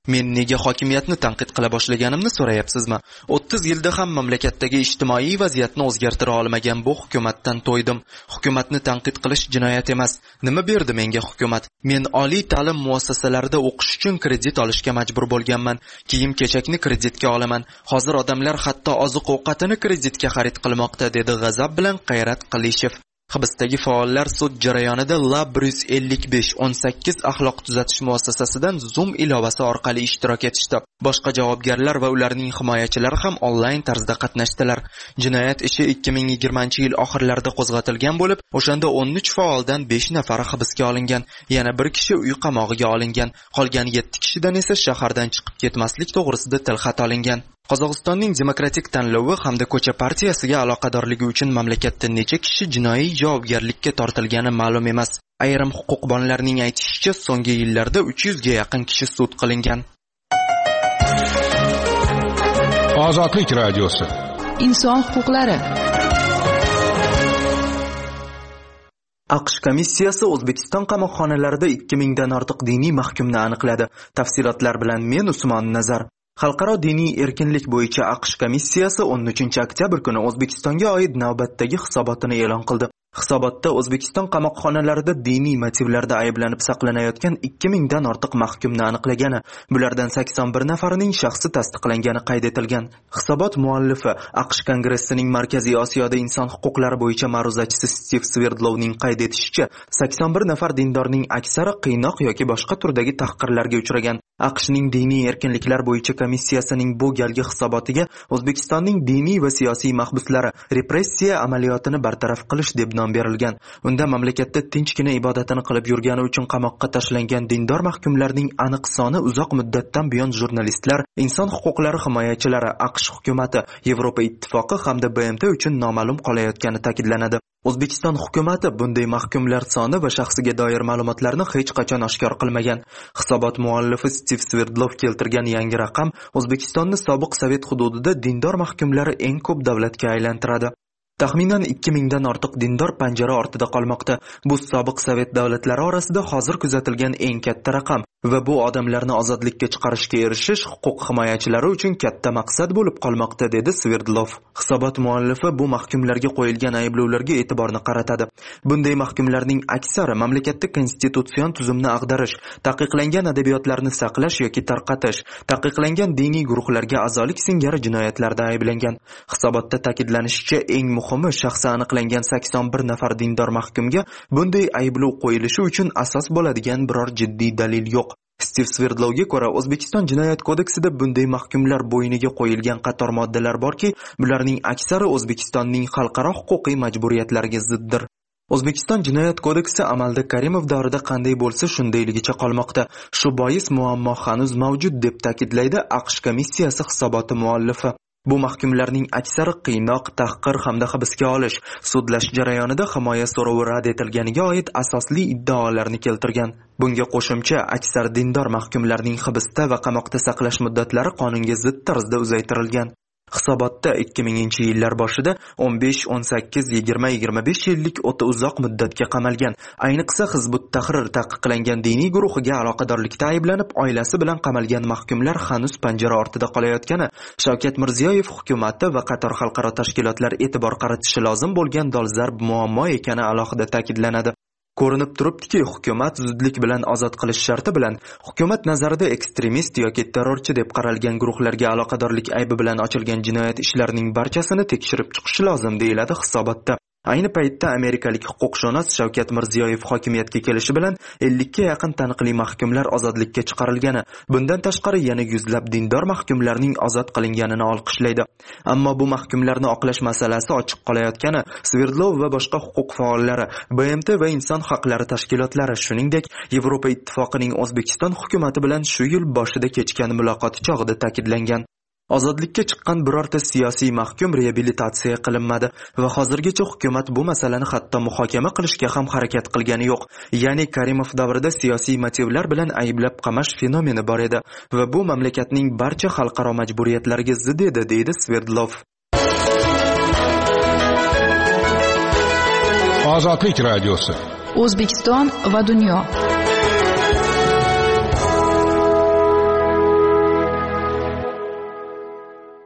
Men nega hokimiyatni tanqid qila boshlaganimni so'rayapsizmi? o'ttiz yilda ham mamlakatdagi ijtimoiy vaziyatni o'zgartira olmagan bu hukumatdan to'ydim. Hukumatni tanqid qilish jinoyat emas. Nima berdi menga hukumat? Men oliy ta'lim muassasalarida o'qish uchun kredit olishga majbur bo'lganman. Kiyim-kechakni kreditga olaman. Hozir odamlar hatto oziq-ovqatini kreditga xarid qilmoqda, dedi g'azab bilan Qayrat Qilishev. Hibsdagi faollar sud jarayonida Lab bir yuz ellik besh o'n sakkiz axloq tuzatish muassasasidan Zoom ilovasi orqali ishtirok etishdi. Boshqa javobgarlar va ularning himoyachilari ham onlayn tarzda qatnashdilar. Jinoyat ishi ikki ming yigirmanchi yil oxirlarida qo'zg'atilgan bo'lib, o'shanda o'n uch faoldan besh nafari hibsga olingan, yana bir kishi uy qamog'iga olingan, qolgan yetti kishidan esa shahardan chiqib ketmaslik to'g'risida tilxat olingan. Qozog'istonning demokratik tanlovi hamda ko'cha partiyasiga aloqadorligi uchun mamlakatda necha kishi jinoiy javobgarlikka tortilgani ma'lum emas. Ayrim huquqbonlarning aytishicha, so'nggi yillarda uch yuzga yaqin kishi sud qilingan. Ozodlik radiosi. Inson huquqlari. AQSh komissiyasi O'zbekiston qamoqxonalarida ikki mingdan ortiq diniy mahkumni aniqladi. Tafsilotlar bilan men Usmon Nazar. Xalqaro diniy erkinlik bo'yicha AQSh komissiyasi o'n uchinchi oktyabr kuni O'zbekistonga oid navbatdagi hisobotini e'lon qildi. Hisobotda O'zbekiston qamoqxonalarida diniy motivlarda ayblanib saqlanayotgan ikki mingdan ortiq mahkumni aniqlagani, bulardan sakson bir nafarining shaxsi tasdiqlangani qayd etilgan. Hisobot muallifi AQSh Kongressining Markaziy Osiyoda inson huquqlari bo'yicha ma'ruzachisi Stiv Sverdlovning qayd etishicha, sakson bir nafar dindorning aksari qiynoq yoki boshqa turdagi tahqirlarga uchragan. AQShning diniy erkinliklar bo'yicha komissiyasining bu galgi hisobotiga O'zbekistonning diniy va siyosiy mahbuslari repressiya amaliyotini bartaraf qilish deb nom berilgan. Unda mamlakatda tinchgina ibodatini qilib yurgani uchun qamoqqa tashlangan dindor mahkumlarning aniq soni uzoq muddatdan buyon jurnalistlar, inson huquqlari himoyachilari, AQSh hukumati, Yevropa ittifoqi hamda B M T uchun noma'lum qolayotgani ta'kidlanadi. O'zbekiston hukumati bunday mahkumlar soni va shaxsiga doir ma'lumotlarni hech qachon oshkor qilmagan. Hisobot muallifi Stiv Sverdlov keltirgan yangi raqam O'zbekistonni sobiq Sovet hududida dindor mahkumlari eng ko'p davlatga aylantiradi. Taxminan ikki mingdan ortiq dindor panjara ortida qolmoqda. Bu sobiq Sovet davlatlari orasida hozir kuzatilgan eng katta raqam va bu odamlarni ozodlikka chiqarishga erishish huquq himoyachilari uchun katta maqsad bo'lib qolmoqda, dedi Sverdlov. Hisobot muallifi bu mahkumlarga qo'yilgan ayblovlarga e'tiborni qaratadi. Bunday mahkumlarning aksari mamlakatda konstitutsion tuzumni ag'darish, taqiqlangan adabiyotlarni saqlash yoki tarqatish, taqiqlangan diniy guruhlarga a'zolik singari jinoyatlarda ayblangan. Hisobotda ta'kidlanishicha, eng muhimi shaxsi aniqlangan sakson bir nafar dindor mahkumga bunday ayblov qo'yilishi uchun asos bo'ladigan biror jiddiy dalil yo'q. Stiv Sverdlovga ko'ra, O'zbekiston jinoyat kodeksida bunday mahkumlar bo'yniga qo'yilgan qator moddalar borki, bularning aksari O'zbekistonning xalqaro huquqiy majburiyatlariga ziddir. O'zbekiston jinoyat kodeksi amalda Karimov davrida qanday bo'lsa shundayligicha qolmoqda. Shu bois muammo hanuz mavjud, deb ta'kidlaydi AQSh komissiyasi hisoboti muallifi. Bu mahkumlarning aksari qiynoq, tahqir hamda hibsga olish, sudlash jarayonida himoya so'rovi rad etilganiga oid asosli iddaolarni keltirgan. Bunga qo'shimcha, aksar dindor mahkumlarning hibsda va qamoqda saqlash muddatlari qonunga zid tarzda uzaytirilgan. Hisobotda ikki minginchi yillar boshida o'n besh, o'n sakkiz, yigirma, yigirma besh yillik o'ta uzoq muddatga qamalgan. Ayniqsa Hizbut Tahrir taqiqlangan diniy guruhiga aloqadorlikda ayblanib, oilasi bilan qamalgan mahkumlar hanuz panjara ortida qolayotgani Shavkat Mirziyoyev hukumati va qator xalqaro tashkilotlar e'tibor qaratishi lozim bo'lgan dolzarb muammo ekani alohida ta'kidlanadi. Ko'rinib turibdiki, hukumat zudlik bilan ozod qilish sharti bilan hukumat nazarida ekstremist yoki terrorchi deb qaralgan guruhlarga aloqadorlik aybi bilan ochilgan jinoyat ishlarining barchasini tekshirib chiqishi lozim, deyiladi hisobotda. Ayni paytda amerikalik huquqshunos Shavkat Mirziyoyev hokimiyatga kelishi bilan ellikka yaqin taniqli mahkumlar ozodlikka chiqarilgani, bundan tashqari yana yuzlab dindor mahkumlarning ozod qilinganini olqishlaydi. Ammo bu mahkumlarni oqlash masalasi ochiq qolayotgani Sverdlov va boshqa huquq faollari, B M T va inson haqlari tashkilotlari, shuningdek Yevropa ittifoqining O'zbekiston hukumati bilan shu yil boshida kechgan muloqoti chog'ida ta'kidlangan. Ozodlikka chiqqan birorta siyosiy mahkum reabilitatsiya qilinmadi va hozirgacha hukumat bu masalani hatto muhokama qilishga ham harakat qilgani yo'q. Ya'ni Karimov davrida siyosiy motivlar bilan ayblab qamash fenomeni bor edi va bu mamlakatning barcha xalqaro majburiyatlariga zid edi, deydi Sverdlov. Ozodlik radiosi. O'zbekiston va dunyo.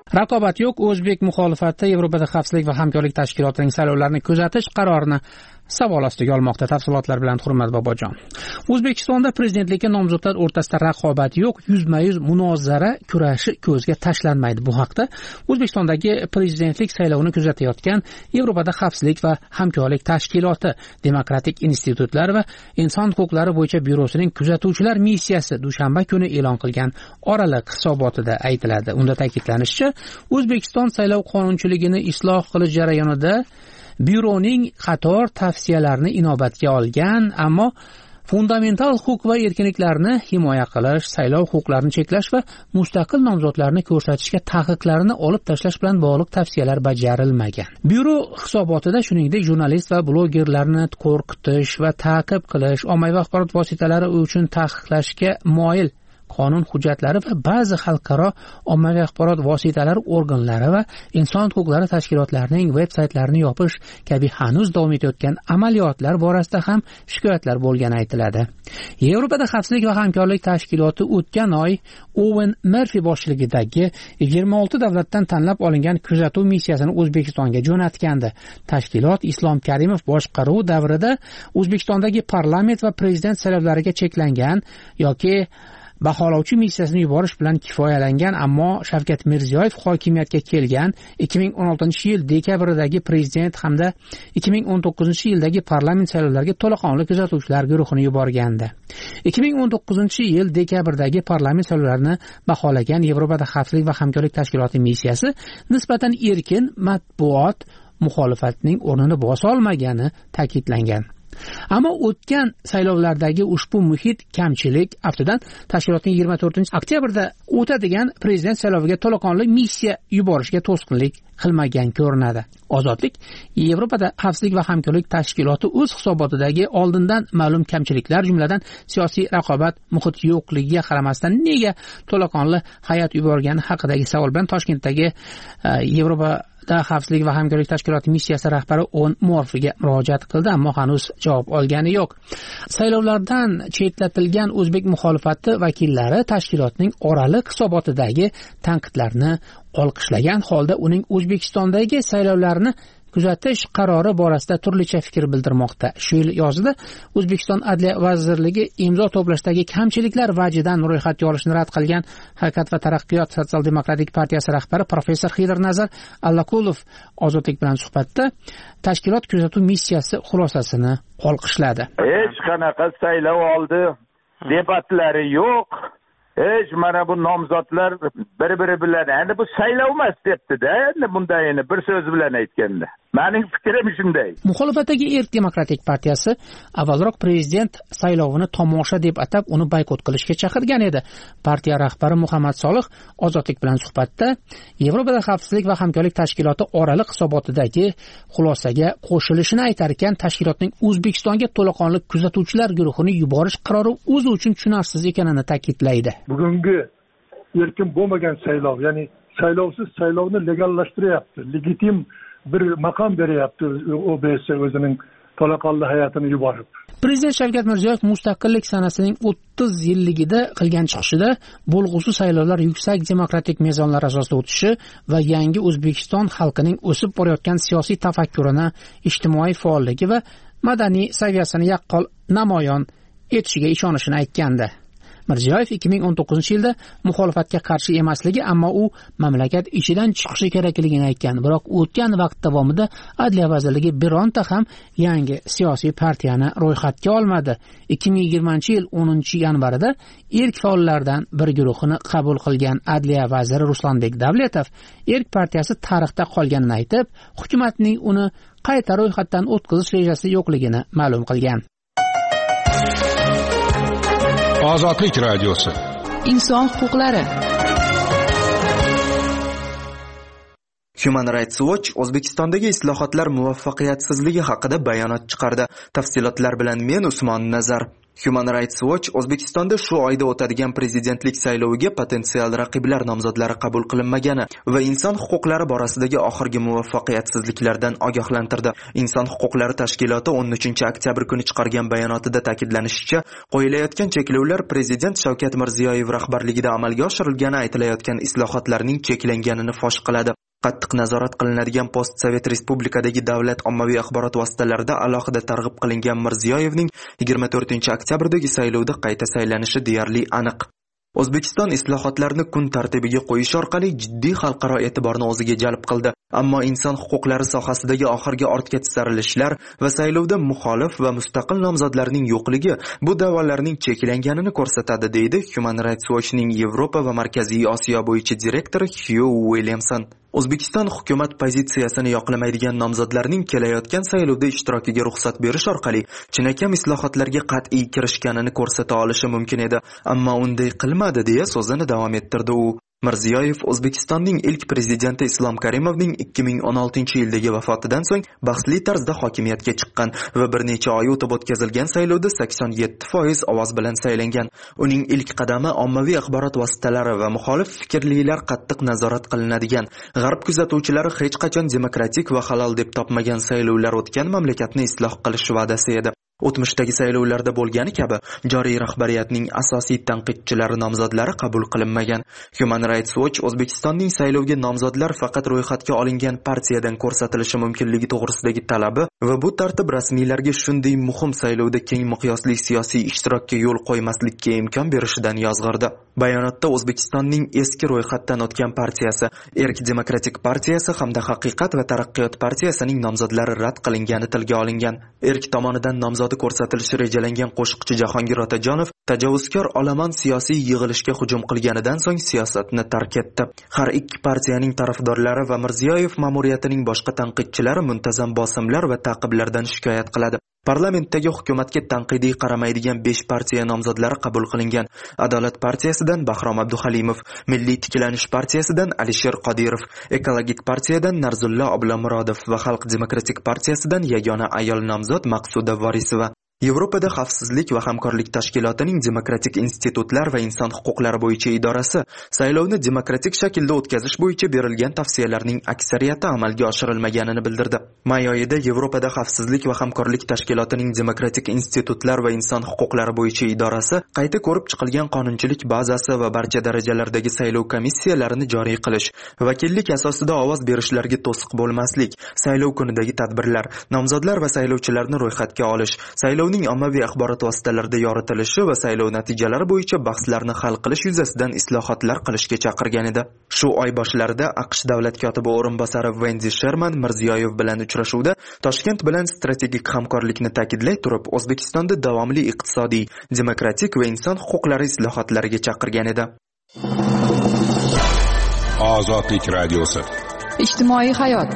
Raqobat yo'q. O'zbek muxolifati Yevropada xavfsizlik va hamkorlik tashkilotining saylovlarini kuzatish qarorini savol ostiga olmoqda. Tafsilotlar bilan Hurmat Bobojon. O'zbekistonda prezidentlikka nomzodlar o'rtasida raqobat yo'q, yuzma-yuz munozara kurashi ko'zga tashlanmaydi. Bu haqda O'zbekistondagi prezidentlik saylovini kuzatayotgan Yevropada xavfsizlik va hamkorlik tashkiloti, Demokratik institutlar va inson huquqlari bo'yicha byurosining kuzatuvchilar missiyasi dushanba kuni e'lon qilgan oraliq hisobotida aytiladi. Unda ta'kidlanishicha, O'zbekiston saylov qonunchiligini isloh qilish jarayonida byuroning qator tavsiyalarini inobatga olgan, ammo fundamental huquq va erkinliklarni himoya qilish, saylov huquqlarini cheklash va mustaqil nomzodlarni ko'rsatishga taqiqlarni olib tashlash bilan bog'liq tavsiyalar bajarilmagan. Byuro hisobotida shuningdek jurnalist va blogerlarni qo'rqitish va ta'qib qilish, ommaviy axborot vositalari uchun taqiqlashga moyil qonun hujjatlari va ba'zi xalqaro ommaviy axborot vositalari organlari va inson huquqlari tashkilotlarining veb-saytlarini yopish kabi hanuz davom etayotgan amaliyotlar borasida ham shikoyatlar bo'lgani aytiladi. Yevropada xavfsizlik va hamkorlik tashkiloti o'tgan oy Owen Murphy boshchiligidagi yigirma olti davlatdan tanlab olingan kuzatuv missiyasini O'zbekistonga jo'natgandi. Tashkilot Islom Karimov boshqaruvi davrida O'zbekistondagi parlament va prezident saylovlariga cheklangan yoki baholovchi missiyasini yuborish bilan kifoyalangan, ammo Shavkat Mirziyoyev hokimiyatga kelgan ikki ming o'n oltinchi yil dekabrdagi prezident hamda ikki ming o'n to'qqizinchi yildagi parlament saylovlariga to'laqonli kuzatuvchilar guruhini yuborgandi. ikki ming o'n to'qqizinchi yil dekabrdagi parlament saylovlarini baholagan Yevropada xavfsizlik va hamkorlik tashkiloti missiyasi nisbatan erkin matbuot muxolifatining o'rnini bosa olmagani ta'kidlangan. Ammo o'tgan saylovlardagi ushbu muhit kamchilik aftidan tashkilotning yigirma to'rtinchi oktyabrda o'tadigan prezident sayloviga to'laqonli missiya yuborishga to'sqinlik qilmagan ko'rinadi. Ozodlik Yevropada xavfsizlik va hamkorlik tashkiloti o'z hisobotidagi oldindan ma'lum kamchiliklar, jumladan siyosiy raqobat muhit yo'qligiga qaramasdan nega to'laqonli hay'at yuborgani haqidagi savol bilan Toshkentdagi Yevropa da xavfsizlik va hamkorlik tashkiloti missiyasi rahbari Owen Murphyga murojaat qildi, ammo hanuz javob olgani yo'q. Saylovlardan chetlatilgan o'zbek muxolifati vakillari tashkilotning oraliq hisobotidagi tanqidlarni olqishlagan holda uning O'zbekistondagi saylovlarni kuzatish qarori borasida turlicha fikr bildirmoqda. Shu yil yozida O'zbekiston Adliya vazirligi imzo to'plashdagi kamchiliklar vajidan ro'yxatga olishni rad qilgan Harakat va taraqqiyot sotsial-demokratik partiyasi rahbari professor Xidir-Nazar Allakulov Ozodlik bilan suhbatda tashkilot kuzatuv missiyasi xulosasini olqishladi. Hech qanaqa saylov oldi debatlari yo'q. Hech mana bu nomzodlar bir-biri bilan endi bu saylov emas debdi-da, endi bunday endi bir so'z bilan aytganda. Mening fikrim shunday. Muxolifatdagi Erk demokratik partiyasi avvalroq prezident saylovini tomosha deb atab uni boykot qilishga chaqirgan edi. Partiya rahbari Muhammad Solih Ozodlik bilan suhbatda Yevropada xavfsizlik va hamkorlik tashkiloti oraliq hisobotidagi xulosaga qo'shilishini aytar ekan, tashkilotning O'zbekistonga to'laqonli kuzatuvchilar guruhini yuborish qarori o'zi uchun tushunarsiz ekanini ta'kidlaydi. Bugungi erkin bo'lmagan saylov, ya'ni saylovsiz saylovni legallashtiryapti, legitim bir maqom beryapti O B S o'zining to'laqonli hay'atini yuborib. Prezident Shavkat Mirziyoyev mustaqillik sanasining o'ttiz yilligida qilgan chiqishida bo'lg'usi saylovlar yuksak demokratik mezonlar asosida o'tishi va yangi O'zbekiston xalqining o'sib borayotgan siyosiy tafakkurini, ijtimoiy faolligi va madaniy saviyasini yaqqol namoyon etishiga ishonishini aytgandi. Mirziyoyev ikki ming o'n to'qqizinchi yilda muxolifatga qarshi emasligi, ammo u mamlakat ichidan chiqishi kerakligini aytgan. Biroq o'tgan vaqt davomida Adliya vazirligi bironta ham yangi siyosiy partiyani ro'yxatga olmadi. ikki ming yigirmanchi yil o'ninchi yanvarida Erk faollaridan bir guruhini qabul qilgan Adliya vaziri Ruslanbek Davletov Erk partiyasi tarixda qolganini aytib, hukumatning uni qayta ro'yxatdan o'tkazish rejasi yo'qligini ma'lum qilgan. Ozodlik radiosi. Inson huquqlari. Human Rights Watch O'zbekistondagi islohotlar muvaffaqiyatsizligi haqida bayonot chiqardi. Tafsilotlar bilan men Usmon Nazar. Human Rights Watch O'zbekistonda shu oyda o'tadigan prezidentlik sayloviga potensial raqiblar nomzodlari qabul qilinmagani va inson huquqlari borasidagi oxirgi muvaffaqiyatsizliklardan ogohlantirdi. Inson huquqlari tashkiloti o'n uchinchi oktyabr kuni chiqargan bayonotida ta'kidlanishicha, qo'yilayotgan cheklovlar prezident Shavkat Mirziyoyev rahbarligida amalga oshirilgani aytilayotgan islohotlarning cheklanganini fosh qiladi. Qattiq nazorat qilinadigan post-sovet respublikadagi davlat ommaviy axborot vositalarida alohida targ'ib qilingan Mirziyoyevning yigirma to'rtinchi oktyabrdagi saylovda qayta saylanishi deyarli aniq. O'zbekiston islohotlarni kun tartibiga qo'yish orqali jiddiy xalqaro e'tiborni o'ziga jalb qildi. Ammo inson huquqlari sohasidagi oxirgi ortga tisarilishlar va saylovda muxolif va mustaqil nomzodlarning yo'qligi bu da'volarning cheklanganini ko'rsatadi, deydi Human Rights Watch'ning Yevropa va Markaziy Osiyo bo'yicha direktori Hugh Williamson. O'zbekiston hukumat pozitsiyasini yoqlamaydigan nomzodlarning kelayotgan saylovda ishtirokiga ruxsat berish orqali chinakam islohotlarga qat'iy kirishganini ko'rsata olishi mumkin edi, ammo unday qilmadi, deya so'zini davom ettirdi u. Mirziyoyev O'zbekistonning ilk prezidenti Islom Karimovning ikki ming o'n oltinchi yildagi vafotidan so'ng bahsli tarzda hokimiyatga chiqqan va bir necha oy o'tib o'tkazilgan saylovda sakson yetti foiz ovoz bilan saylangan. Uning ilk qadami ommaviy axborot vositalari va muxolif fikrlilar qattiq nazorat qilinadigan, g'arb kuzatuvchilari hech qachon demokratik va halol deb topmagan saylovlar o'tgan mamlakatni isloh qilish va'dasi edi. O'tmishdagi saylovlarda bo'lgani kabi joriy rahbariyatning asosiy tanqidchilari nomzodlari qabul qilinmagan. Human Rights Watch O'zbekistonning saylovga nomzodlar faqat ro'yxatga olingan partiyadan ko'rsatilishi mumkinligi to'g'risidagi talabi va bu tartib rasmiylarga shunday muhim saylovda keng miqyosli siyosiy ishtirokka yo'l qo'ymaslikka imkon berishidan yozg'irdi. Bayonotda O'zbekistonning eski ro'yxatdan o'tgan partiyasi, Erk Demokratik partiyasi hamda Haqiqat va Taraqqiyot partiyasining nomzodlari rad qilingani tilga olingan. Erk tomonidan nomzod ko'rsatilishi rejalangan qo'shiqchi Jahongir Otajonov tajovuzkor olomon siyosiy yig'ilishga hujum qilganidan so'ng siyosatni tark etdi. Har ikki partiyaning tarafdorlari va Mirziyoyev ma'muriyatining boshqa tanqidchilari muntazam bosimlar va ta'qiblardan shikoyat qiladi. Parlamentdagi hukumatga tanqidiy qaramaydigan besh partiya nomzodlari qabul qilingan. Adolat partiyasidan Bahrom Abduhalimov, Milliy tiklanish partiyasidan Alisher Qodirov, Ekologik partiyadan Narzullo Oblomurodov va Xalq demokratik partiyasidan yagona ayol nomzod Maqsuda Vorisova. Yevropada xavfsizlik va hamkorlik tashkilotining demokratik institutlar va inson huquqlari bo'yicha idorasi saylovni demokratik shaklda o'tkazish bo'yicha berilgan tavsiyalarning aksariyati amalga oshirilmaganini bildirdi. May oyida Yevropada xavfsizlik va hamkorlik tashkilotining demokratik institutlar va inson huquqlari bo'yicha idorasi qayta ko'rib chiqilgan qonunchilik bazasi va barcha darajalardagi saylov komissiyalarini joriy qilish, vakillik asosida ovoz berishlarga to'siq bo'lmaslik, saylov kunidagi tadbirlar, nomzodlar va saylovchilarni ro'yxatga olish, saylov ning ommaviy axborot vositalarida yoritilishi va saylov natijalari bo'yicha bahslarni hal qilish yuzasidan islohotlar qilishga chaqirgan edi. Shu oy boshlarida AQSh davlat kotibi o'rinbosari Wendy Sherman Mirziyoyev bilan uchrashuvda Toshkent bilan strategik hamkorlikni ta'kidlay turib, O'zbekistonda davomli iqtisodiy, demokratik va inson huquqlari islohotlariga chaqirgan edi. Ozodlik radiosi. Ijtimoiy hayot.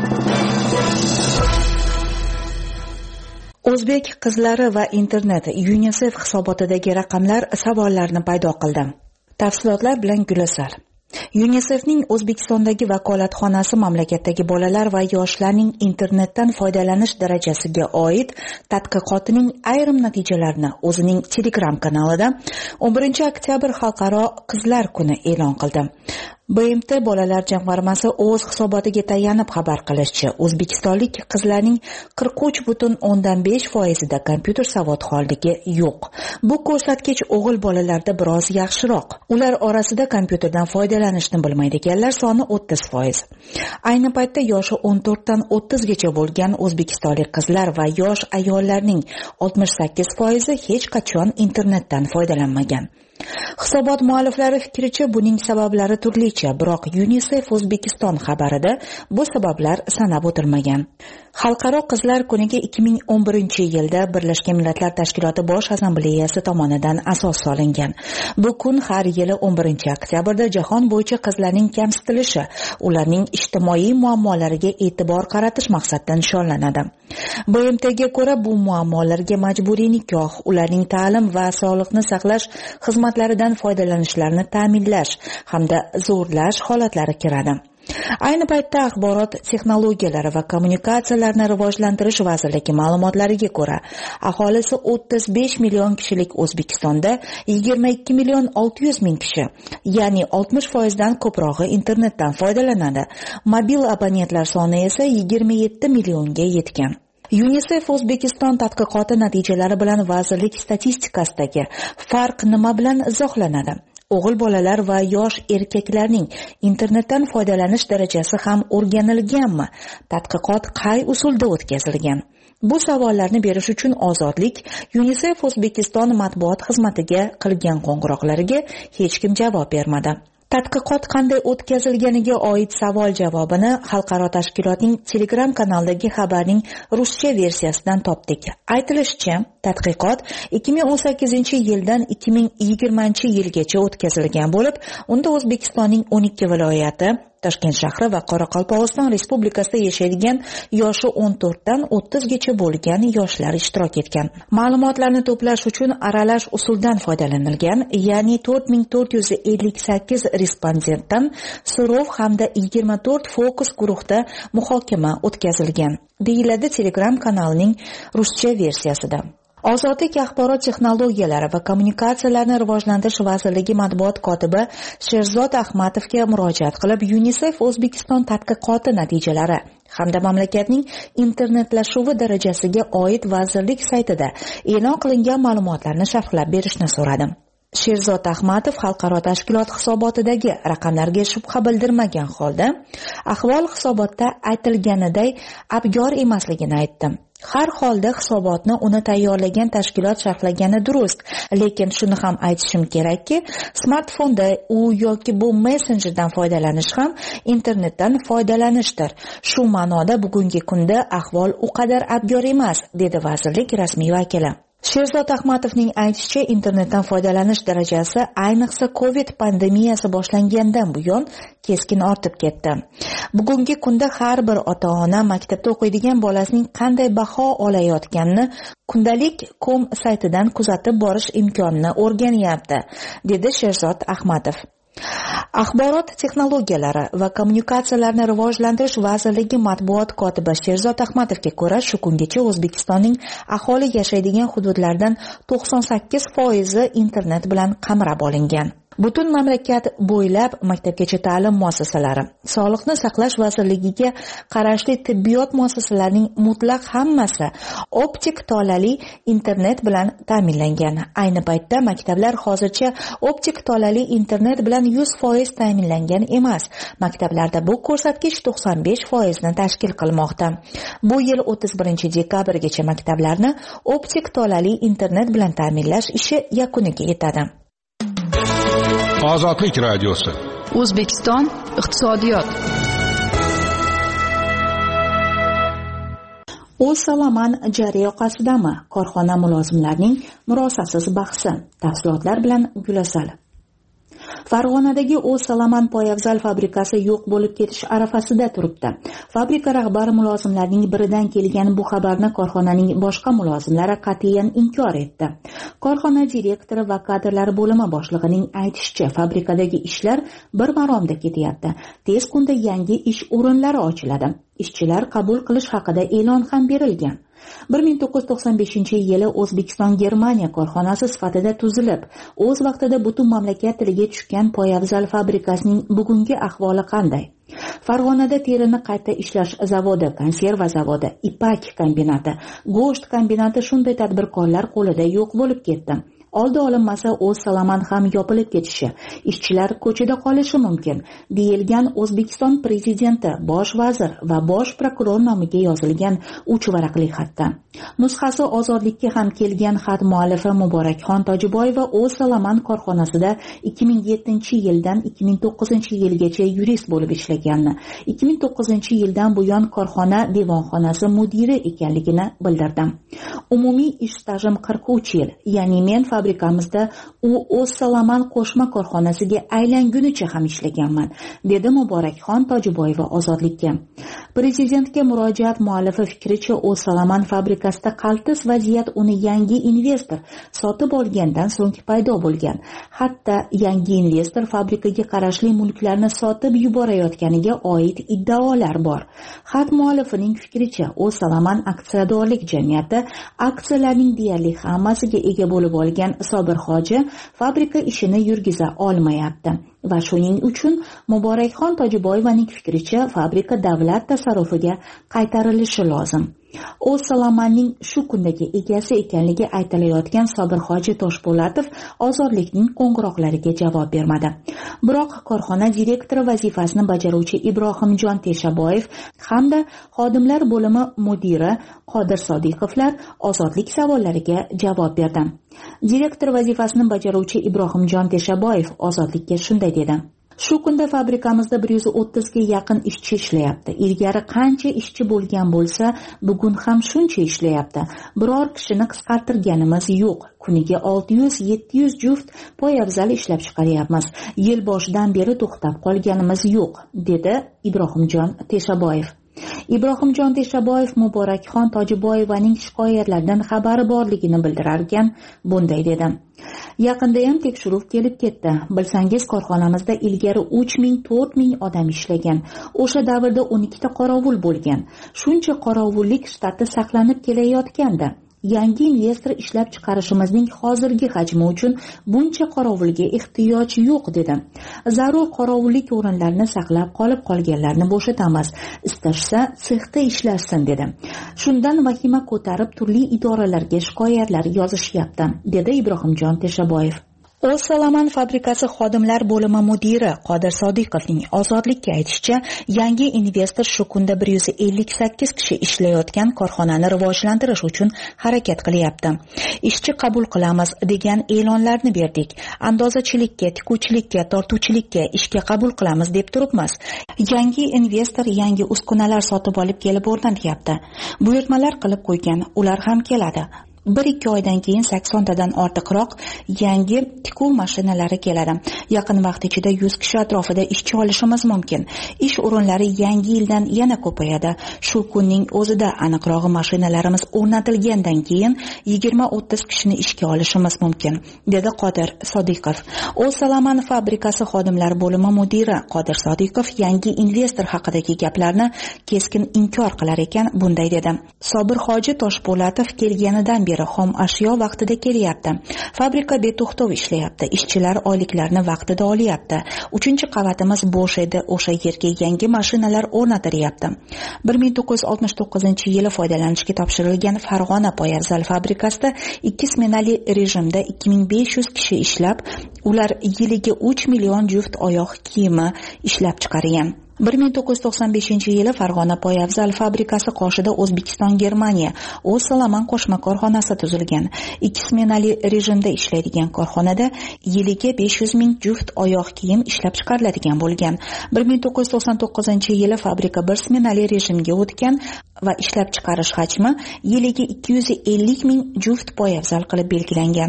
O'zbek qizlari va internet UNICEF hisobotidagi raqamlar savollarni paydo qildi. Tafsilotlar bilan Gulasar. UNICEFning O'zbekistondagi vakolatxonasi mamlakatdagi bolalar va yoshlarning internetdan foydalanish darajasiga oid tadqiqotining ayrim natijalarini o'zining Telegram kanalida o'n birinchi oktyabr Xalqaro qizlar kuni e'lon qildi. B M T bolalar jamg'armasi o'z hisobotiga tayanib xabar qilishicha, o'zbekistonlik qizlarning qirq uch butun o'ndan besh foizida kompyuter savodxonligi yo'q. Bu ko'rsatkich o'g'il bolalarda biroz yaxshiroq. Ular orasida kompyuterdan foydalanishni bilmaydiganlar soni o'ttiz foiz. Ayni paytda yoshi o'n to'rtdan o'ttizgacha bo'lgan o'zbekistonlik qizlar va yosh ayollarning oltmish sakkiz foizi hech qachon internetdan foydalanmagan. Hisobot mualliflari fikricha, buning sabablari turlicha, biroq UNICEF O'zbekiston xabarida bu sabablar sanab o'tilmagan. Xalqaro qizlar kuniga ikki ming o'n birinchi yilda Birlashgan Millatlar Tashkiloti Bosh Assambleyasi tomonidan asos solingan. Bu kun har yili o'n birinchi oktyabrda jahon bo'yicha qizlarning kamsitilishi, ularning ijtimoiy muammolariga e'tibor qaratish maqsadida nishonlanadi. B M Tga ko'ra, bu muammolarga majburiy nikoh, ularning ta'lim va sog'liqni saqlash xizmatlaridan foydalanishlarini ta'minlash hamda zo'rlash holatlari kiradi. Ayni paytda Axborot texnologiyalari va kommunikatsiyalarni rivojlantirish vazirligi ma'lumotlariga ko'ra, aholisi o'ttiz besh million kishilik O'zbekistonda yigirma ikki million olti yuz ming kishi, ya'ni oltmish foizdan ko'prog'i internetdan foydalanadi. Mobil abonentlar soni esa yigirma yetti millionga yetgan. UNICEF O'zbekiston tadqiqoti natijalari bilan vazirlik statistikasidagi farq nima bilan izohlanadi? O'g'il bolalar va yosh erkaklarning internetdan foydalanish darajasi ham o'rganilganmi? Tadqiqot qay usulda o'tkazilgan? Bu savollarni berish uchun Ozodlik UNICEF O'zbekiston matbuot xizmatiga qilgan qo'ng'iroqlariga hech kim javob bermadi. Tadqiqot qanday o'tkazilganiga oid savol javobini xalqaro tashkilotning Telegram kanalidagi xabarning ruscha versiyasidan topdik. Aytilishicha, tadqiqot ikki ming o'n sakkizinchi yildan ikki ming yigirmanchi yilgacha o'tkazilgan bo'lib, unda O'zbekistonning o'n ikki viloyati, Toshkent shahri va Qoraqalpog'iston Respublikasida yashaydigan yoshi o'n to'rtdan o'ttizgacha bo'lgan yoshlar ishtirok etgan. Ma'lumotlarni to'plash uchun aralash usuldan foydalanilgan, ya'ni to'rt ming to'rt yuz ellik sakkiz respondentdan so'rov hamda yigirma to'rt fokus guruhda muhokama o'tkazilgan, deyiladi Telegram kanalining ruscha versiyasida. Ozodlik axborot texnologiyalari va kommunikatsiyalarni rivojlantirish vazirligi matbuot kotibi Sherzod Ahmatovga murojaat qilib, UNICEF O'zbekiston tadqiqoti natijalari hamda mamlakatning internetlashuvi darajasiga oid vazirlik saytida e'lon qilingan ma'lumotlarni sharhlab berishni so'radi. Sherzod Ahmatov xalqaro tashkilot hisobotidagi raqamlarga shubha bildirmagan holda, ahvol hisobotda aytilganiday abgor emasligini aytdi. Har holda hisobotni uni tayyorlagan tashkilot sharhlagani durust, lekin shuni ham aytishim kerakki, smartfonda u yoki bu messenjerdan foydalanish ham internetdan foydalanishdir. Shu ma'noda bugungi kunda ahvol u qadar abgor emas, dedi vazirlik rasmiy vakili. Sherzod Ahmatovning aytishicha, internetdan foydalanish darajasi ayniqsa Covid pandemiyasi boshlangandan buyon keskin ortib ketdi. Bugungi kunda har bir ota-ona maktabda o'qiydigan bolasining qanday baho olayotganini kundalik nokta com saytidan kuzatib borish imkonini o'rganyapti, dedi Sherzod Ahmatov. Axborot texnologiyalari va kommunikatsiyalarni rivojlantirish vazirligi matbuot kotibi Sherzod Ahmatovga ko'ra, shu kungacha O'zbekistonning aholi yashaydigan hududlardan to'qson sakkiz foizi internet bilan qamrab olingan. Butun mamlakat bo'ylab maktabgacha ta'lim muassasalari, Sog'liqni saqlash vazirligiga qarashli tibbiyot muassasalarining mutlaq hammasi optik tolali internet bilan ta'minlangan. Ayni paytda maktablar hozircha optik tolali internet bilan yuz foiz ta'minlangan emas. Maktablarda bu ko'rsatkich to'qson besh foizni tashkil qilmoqda. Bu yil o'ttiz birinchi dekabrgacha maktablarni optik tolali internet bilan ta'minlash ishi yakuniga yetadi. Ozodlik radiosi. O'zbekiston iqtisodiyot. O'z Salaman jari yoqasidami? Korxona mulozimlarining murosasiz bahsi. Tafsilotlar bilan Gulasal. Farg'onadagi O'z Salaman poyabzal fabrikasi yo'q bo'lib ketish arafasida turibdi. Fabrika rahbari mulozimlarning biridan kelgan bu xabarni korxonaning boshqa mulozimlari qat'iyan inkor etdi. Korxona direktori va kadrlar bo'limi boshlig'ining aytishicha, fabrikadagi ishlar bir maromda ketyapti. Tez kunda yangi ish o'rinlari ochiladi. Ishchilar qabul qilish haqida e'lon ham berilgan. bir ming to'qqiz yuz to'qson beshinchi yili O'zbekiston Germaniya korxonasi sifatida tuzilib, o'z vaqtida butun mamlakat tiliga tushgan poyabzal fabrikasining bugungi ahvoli qanday? Farg'onada terini qayta ishlash zavodi, konserva zavodi, ipak kombinati, go'sht kombinati shunday tadbirkorlar qo'lida yo'q bo'lib ketdi. Oldi olinmasa O'z Salaman ham yopilib ketishi, ishchilar ko'chada qolishi mumkin, deyilgan O'zbekiston prezidenti, bosh vazir va bosh prokuror nomiga yozilgan uch varaqli xatda. Nusxasi Ozodlikka ham kelgan xat muallifi Muborakxon Tojiboyeva O'z Salaman korxonasida ikki ming yettinchi yildan ikki ming to'qqizinchi yilgacha yurist bo'lib ishlaganini, ikki ming to'qqizinchi yildan buyon korxona devonxonasi mudiri ekanligini bildirdi. Umumiy ish stajim qirq uch yil, ya'ni men fabrikamizda u O'z Salaman qo'shma korxonasiga aylangunicha ham ishlaganman, dedi Muborakxon Tojiboyeva Ozodlikka. Prezidentga murojaat muallifi fikricha, O'zsalaman fabrikasida qaltis vaziyat uni yangi investor sotib olgandan so'ng paydo bo'lgan. Hatto yangi investor fabrikaga qarashli mulklarni sotib yuborayotganiga oid iddaolar bor. Xat muallifining fikricha, O'zsalaman aksiyadorlik jamiyati aksiyalarning deyarli hammasiga ega bo'lib olgan Sobir Hoji fabrika ishini yurgiza olmayapti va shuning uchun Muborakxon Tojiboyevaning fikricha, fabrika davlat tasarrufiga qaytarilishi lozim. O'zsalamanning shu kundagi egasi ekanligi aytilayotgan Sobir Hoji Toshpo'latov ozodlikning qo'ng'iroqlariga javob bermadi. Biroq korxona direktori vazifasini bajaruvchi Ibrohimjon Teshaboyev hamda xodimlar bo'limi mudiri Qodir Sodiqovlar ozodlik savollariga javob berdi. Direktor vazifasini bajaruvchi Ibrohimjon Teshaboyev ozodlikka shunday dedi: Shu kunda fabrikamizda bir yuz o'ttizga yaqin ishchi ishlayapti. Ilgari qancha ishchi bo'lgan bo'lsa, bugun ham shuncha ishlayapti. Biror kishini qisqartirganimiz yo'q. Kuniga olti yuz yetti yuz juft poyabzal ishlab chiqaryapmiz. Yil boshidan beri to'xtab qolganimiz yo'q, dedi Ibrohimjon Teshaboyev. Ibrohimjon Teshaboyev Muborakxon Tojiboyevaning shikoyatlaridan xabari borligini bildirar ekan, bunday dedi: Yaqinda ham tekshiruv kelib ketdi. Bilsangiz, korxonamizda ilgari uch ming to'rt ming odam ishlagan. O'sha davrda o'n ikkita qorovul bo'lgan. Shuncha qorovullik shtati saqlanib kelayotgandi. Yangi investor ishlab chiqarishimizning hozirgi hajmi uchun buncha qorovulga ehtiyoj yo'q, dedi. Zarur qorovullik o'rinlarini saqlab qolib qolganlarni bo'shatamiz. Istashsa sexda ishlashsin, dedi. Shundan vahima ko'tarib turli idoralarga shikoyatlar yozishyapti, dedi Ibrohimjon Teshaboyev. O'zsalaman fabrikasi xodimlar bo'limi mudiri Qodir Sodiqovning ozodlikka aytishicha, yangi investor shu kunda bir yuz ellik sakkiz kishi ishlayotgan korxonani rivojlantirish uchun harakat qilyapti. Ishchi qabul qilamiz degan e'lonlarni berdik. Andozachilikka, tikuvchilikka, tortuvchilikka ishga qabul qilamiz deb turibmiz. Yangi investor yangi uskunalar sotib olib kelib o'rnatyapti. Buyurtmalar qilib qo'ygan, ular ham keladi. bir ikki oydan keyin saksontadan ortiqroq yangi tikuv mashinalari keladi. Yaqin vaqt ichida yuz kishi atrofida ishchi olishimiz mumkin. Ish o'rinlari yangi yildan yana ko'payadi. Shu kunning o'zida aniqrog'i mashinalarimiz o'rnatilgandan keyin yigirma o'ttiz kishini ishga olishimiz mumkin, dedi Qodir Sodiqov. O'zsalaman fabrikasi xodimlar bo'limi mudiri Qodir Sodiqov yangi investor haqidagi gaplarni keskin inkor qilar ekan, bunday dedi: Sobir Hoji Toshpo'latov kelganidan beri xom ashyo vaqtida kelyapti. Fabrika beto'xtov ishlayapti. Ishchilar oyliklarini vaqtida olyapti. uchinchi qavatimiz bo'sh edi. O'sha yerga yangi mashinalar o'rnatilyapti. bir ming to'qqiz yuz oltmish to'qqizinchi yili foydalanishga topshirilgan Farg'ona poyabzal fabrikasida ikki smenali rejimda ikki ming besh yuz kishi ishlab, ular yiliga uch million juft oyoq kiyimi ishlab chiqargan. bir ming to'qqiz yuz to'qson beshinchi yili Farg'ona poyabzal fabrikasi qoshida O'zbekiston Germaniya O'zsalaman qo'shma korxonasi tuzilgan. Ikki smenali rejimda ishlaydigan korxonada yiliga besh yuz ming juft oyoq kiyim ishlab chiqariladigan bo'lgan. bir ming to'qqiz yuz to'qson to'qqizinchi yili fabrika bir smenali rejimga o'tgan va ishlab chiqarish hajmi yiliga ikki yuz ellik ming juft poyabzal qilib belgilangan.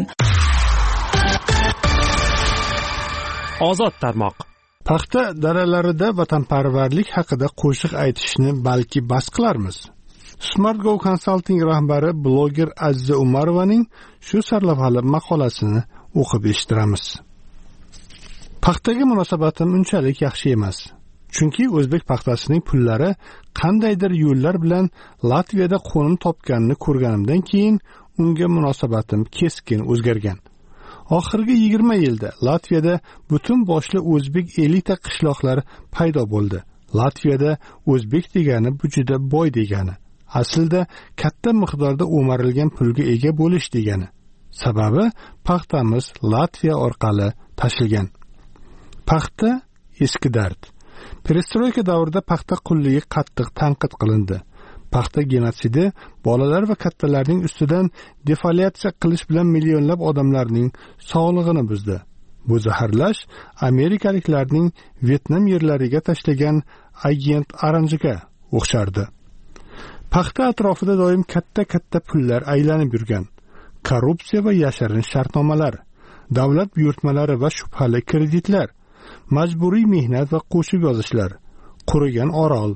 Ozod tarmoq. Paxta dalalarida vatanparvarlik haqida qo'shiq aytishni balki bas qilarmiz. Smart Go Consulting rahbari bloger Aziza Umarovaning shu sarlavhali maqolasini o'qib eshittiramiz. Paxtaga munosabatim unchalik yaxshi emas. Chunki o'zbek paxtasining pullari qandaydir yo'llar bilan Latviyada qo'nim topganini ko'rganimdan keyin unga munosabatim keskin o'zgargan. Oxirgi yigirma yilda Latviyada butun boshli o'zbek elita qishloqlari paydo bo'ldi. Latviyada o'zbek degani bu juda boy degani. Aslida katta miqdorda o'marilgan pulga ega bo'lish degani. Sababi paxtamiz Latviya orqali tashilgan. Paxta eski dard. Perestroyka davrida paxta qulligi qattiq tanqid qilindi. Paxta genotsidi bolalar va kattalarning ustidan defoliatsiya qilish bilan millionlab odamlarning sog'lig'ini buzdi. Bu zaharlash amerikaliklarning Vyetnam yerlariga tashlagan agent Orange'ga o'xshardi. Paxta atrofida doim katta-katta pullar aylanib yurgan. Korrupsiya va yashirin shartnomalar, davlat buyurtmalari va shubhali kreditlar, majburiy mehnat va qo'shib yozishlar, qurigan orol,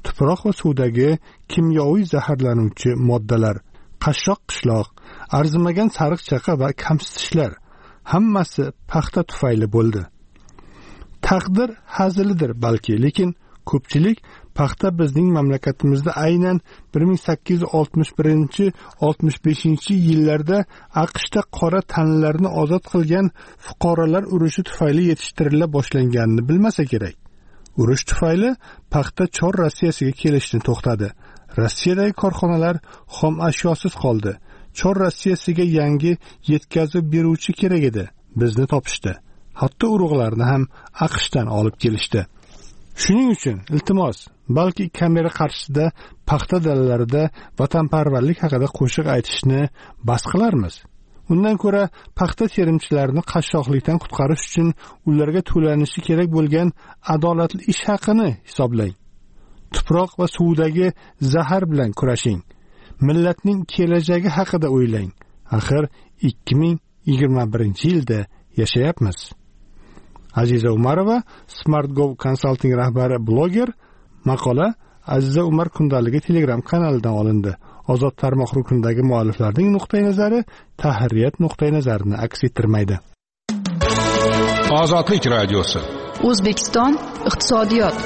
tuproq va suvdagi kimyoviy zaharlanuvchi moddalar, qashshoq qishloq, arzimagan sariq chaqa va kamsitishlar hammasi paxta tufayli bo'ldi. Taqdir hazilidir balki, lekin ko'pchilik paxta bizning mamlakatimizda aynan bir ming sakkiz yuz oltmish birinchi oltmish beshinchi yillarda AQShda qora tanlarni ozod qilgan fuqarolar urushi tufayli yetishtirila boshlanganini bilmasa kerak. Urush tufayli paxta Chor Rossiyasiga kelishni to'xtadi. Rossiyadagi korxonalar xom ashyosiz qoldi. Chor Rossiyasiga yangi yetkazib beruvchi kerak edi. Bizni topishdi. Hatto urug'larni ham AQShdan olib kelishdi. Shuning uchun iltimos, balki kamera qarshisida paxta dalalarida vatanparvarlik haqida qo'shiq aytishni bas qilarmiz. Undan ko'ra paxta terimchilarini qashshoqlikdan qutqarish uchun ularga to'lanishi kerak bo'lgan adolatli ish haqini hisoblang. Tuproq va suvdagi zahar bilan kurashing. Millatning kelajagi haqida o'ylang. Axir ikki ming yigirma birinchi yilda yashayapmiz. Aziza Umarova, SmartGo Consulting rahbari, bloger. Maqola Aziza Umar kundaligi Telegram kanalidan olindi. Ozod tarmoq rukunidagi mualliflarning nuqtai nazari tahririyat nuqtai nazarini aks ettirmaydi. Ozodlik radiosi. O'zbekiston iqtisodiyot.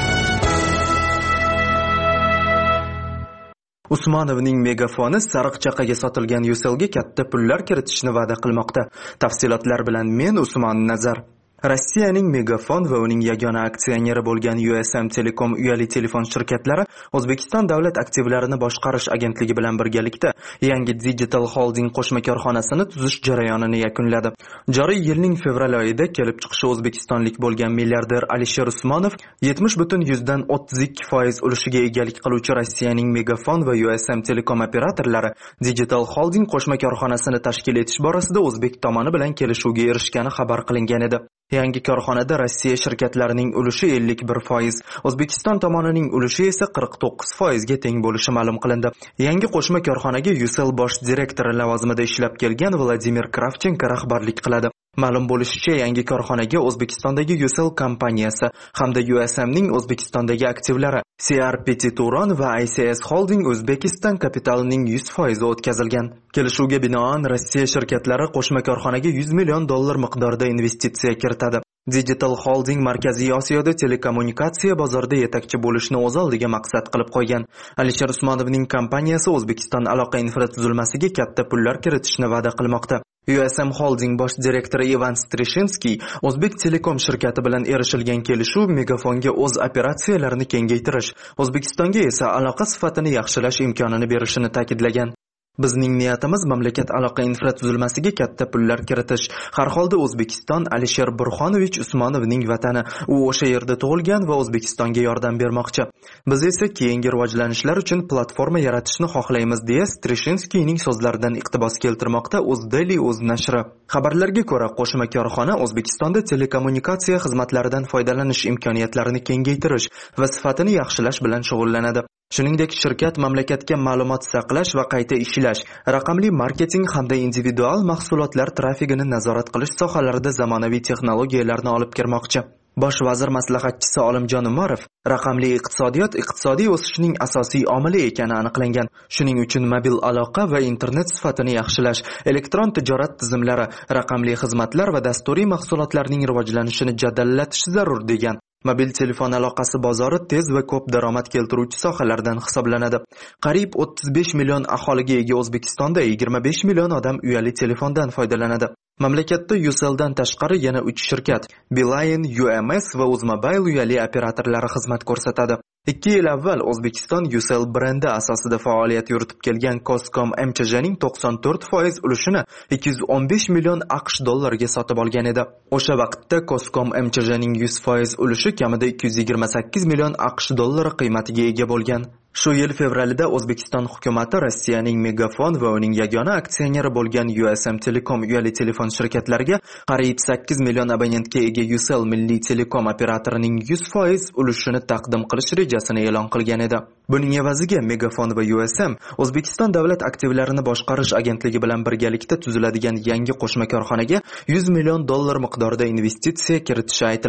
Usmonovning megafoni sariq chaqaga sotilgan Ucellga katta pullar kiritishni va'da qilmoqda. Tafsilotlar bilan men Usmon Nazar. Rossiyaning Megafon va uning yagona aksioneri bo'lgan U S M Telecom uyali telefon shirkatlari O'zbekiston davlat aktivlarini boshqarish agentligi bilan birgalikda yangi Digital Holding qo'shma korxonasini tuzish jarayonini yakunladi. Joriy yilning fevral oyida kelib chiqishi o'zbekistonlik bo'lgan milliarder Alisher Usmonov yetmish butun yuzdan o'ttiz ikki foiz ulushiga egalik qiluvchi Rossiyaning Megafon va U S M Telecom operatorlari Digital Holding qo'shma korxonasini tashkil etish borasida o'zbek tomoni bilan kelishuvga erishgani xabar qilingan edi. Yangi korxonada Rossiya shirkatlarining ulushi ellik bir foiz, O'zbekiston tomonining ulushi esa qirq to'qqiz foizga teng bo'lishi ma'lum qilindi. Yangi qo'shma korxonaga Ucell bosh direktori lavozimida ishlab kelgan Vladimir Kravchenko rahbarlik qiladi. Ma'lum bo'lishicha, yangi korxonaga O'zbekistondagi Ucell kompaniyasi hamda U S M'ning O'zbekistondagi aktivlari C R P T Turon va I C S Holding O'zbekiston kapitalining yuz foizi o'tkazilgan. Kelishuvga binoan Rossiya shirkatlari qo'shma korxonaga yuz million dollar miqdorida investitsiya kiritadi. Digital Holding Markaziy Osiyoda telekommunikatsiya bozorida yetakchi bo'lishni o'z oldiga maqsad qilib qo'ygan. Alisher Usmonovning kompaniyasi O'zbekiston aloqa infratuzilmasiga katta pullar kiritishni va'da qilmoqda. U S M Holding bosh direktori Ivan Strishinsky O'zbek Telekom shirkati bilan erishilgan kelishuv Megafonga o'z operatsiyalarini kengaytirish, O'zbekistonga esa aloqa sifatini yaxshilash imkonini berishini ta'kidlagan. Bizning niyatimiz mamlakat aloqa infratuzilmasiga katta pullar kiritish. Har holda O'zbekiston Alisher Burxonovich Usmonovning vatani. U o'sha yerda tug'ilgan va O'zbekistonga yordam bermoqchi. Biz esa keyingi rivojlanishlar uchun platforma yaratishni xohlaymiz, deya Strishinskyning so'zlaridan iqtibos keltirmoqda O'zDaily o'z nashri. Xabarlarga ko'ra, qo'shma korxona O'zbekistonda telekommunikatsiya xizmatlaridan foydalanish imkoniyatlarini kengaytirish va sifatini yaxshilash bilan shug'ullanadi. Shuningdek, shirkat mamlakatga ma'lumot saqlash va qayta ishlash, raqamli marketing hamda individual mahsulotlar trafigini nazorat qilish sohalarida zamonaviy texnologiyalarni olib kirmoqchi. Bosh vazir maslahatchisi Olimjon Umarov, raqamli iqtisodiyot iqtisodiy o'sishning asosiy omili ekani aniqlangan. Shuning uchun mobil aloqa va internet sifatini yaxshilash, elektron tijorat tizimlari, raqamli xizmatlar va dasturiy mahsulotlarning rivojlanishini jadallatish zarur degan. Mobil telefon aloqasi bozori tez va ko'p daromad keltiruvchi sohalardan hisoblanadi. Qariyb o'ttiz besh million aholiga ega O'zbekistonda yigirma besh million odam uyali telefondan foydalanadi. Mamlakatda Ucelldan tashqari yana uch shirkat, Beeline, U M S va UzMobile uyali operatorlari xizmat ko'rsatadi. ikki yil avval O'zbekiston Ucell brendi asosida faoliyat yuritib kelgan Coscom M C J'ning to'qson to'rt foiz ulushini ikki yuz o'n besh million AQSh dollariga sotib olgan edi. O'sha vaqtda Coscom M C J'ning yuz foiz ulushi kamida ikki yuz yigirma sakkiz million AQSh dollari qiymatiga ega bo'lgan. Shu yil fevralida O'zbekiston hukumati Rossiyaning Megafon va uning yagona aksioneri bo'lgan U S M Telecom uyali telefon shirkatlariga qariyb sakkiz million abonentga ega Ucell milliy telekom operatorining yuz foiz ulushini taqdim qilish rejasini e'lon qilgan edi. Buning evaziga Megafon va U S M O'zbekiston davlat aktivlarini boshqarish agentligi bilan birgalikda tuziladigan yangi qo'shma korxonaga yuz million dollar miqdorida investitsiya kiritishi aytilgan.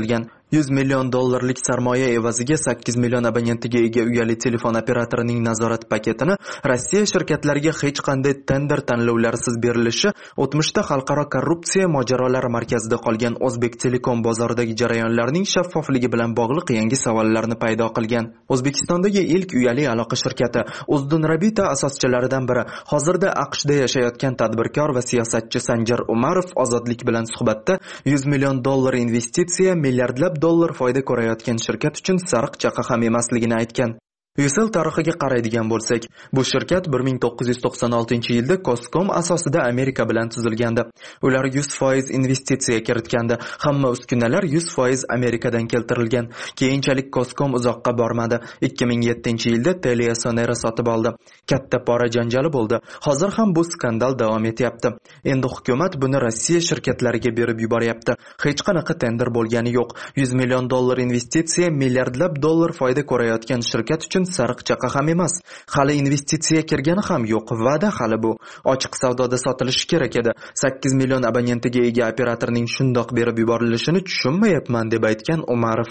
yuz million dollarlik sarmoya evaziga sakkiz million abonentiga ega uyali telefon operatorining nazorat paketini Rossiya shirkatlariga hech qanday tender tanlovlarsiz berilishi o'tmishda xalqaro korrupsiya mojarolari markazida qolgan O'zbek Telekom bozoridagi jarayonlarning shaffofligi bilan bog'liq yangi savollarni paydo qilgan. O'zbekistondagi ilk uyali aloqa shirkati Uzdunrabita asoschilaridan biri, hozirda AQShda yashayotgan tadbirkor va siyosatchi Sanjar Umarov Ozodlik bilan suhbatda yuz million dollar investitsiya, milliardlab dollar foyda ko'rayotgan shirkat uchun sariq chaqa ham emasligini aytgan. Ucell tarixiga qaraydigan bo'lsak, bu shirkat bir ming to'qqiz yuz to'qson oltinchi yilda Coscom asosida Amerika bilan tuzilgandi. Ular yuz foiz investitsiya kiritgandi. Hamma uskunalar yuz foiz Amerikadan keltirilgan. Keyinchalik Coscom uzoqqa bormadi. ikki ming yettinchi yilda TeliaSonera sotib oldi. Katta pora janjali bo'ldi. Hozir ham bu skandal davom etyapti. Endi hukumat buni Rossiya shirkatlariga berib yuboryapti. Hech qanaqa tender bo'lgani yo'q. yuz million dollar investitsiya, milliardlab dollar foyda ko'rayotgan shirkat uchun sariq chaqa ham emas. Hali investitsiya kirgani ham yo'q. Va'da hali bu. Ochiq savdoda sotilishi kerak edi. sakkiz million abonentiga ega operatorning shundoq berib yuborilishini tushunmayapman deb aytgan Umarov.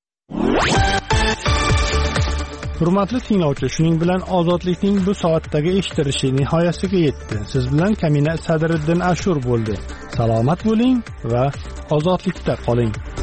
Hurmatli tinglovchi, shuning bilan ozodlikning bu soatdagi eshittirishi nihoyasiga yetdi. Siz bilan Kamina Sadriddin Ashur bo'ldi. Salomat bo'ling va ozodlikda qoling.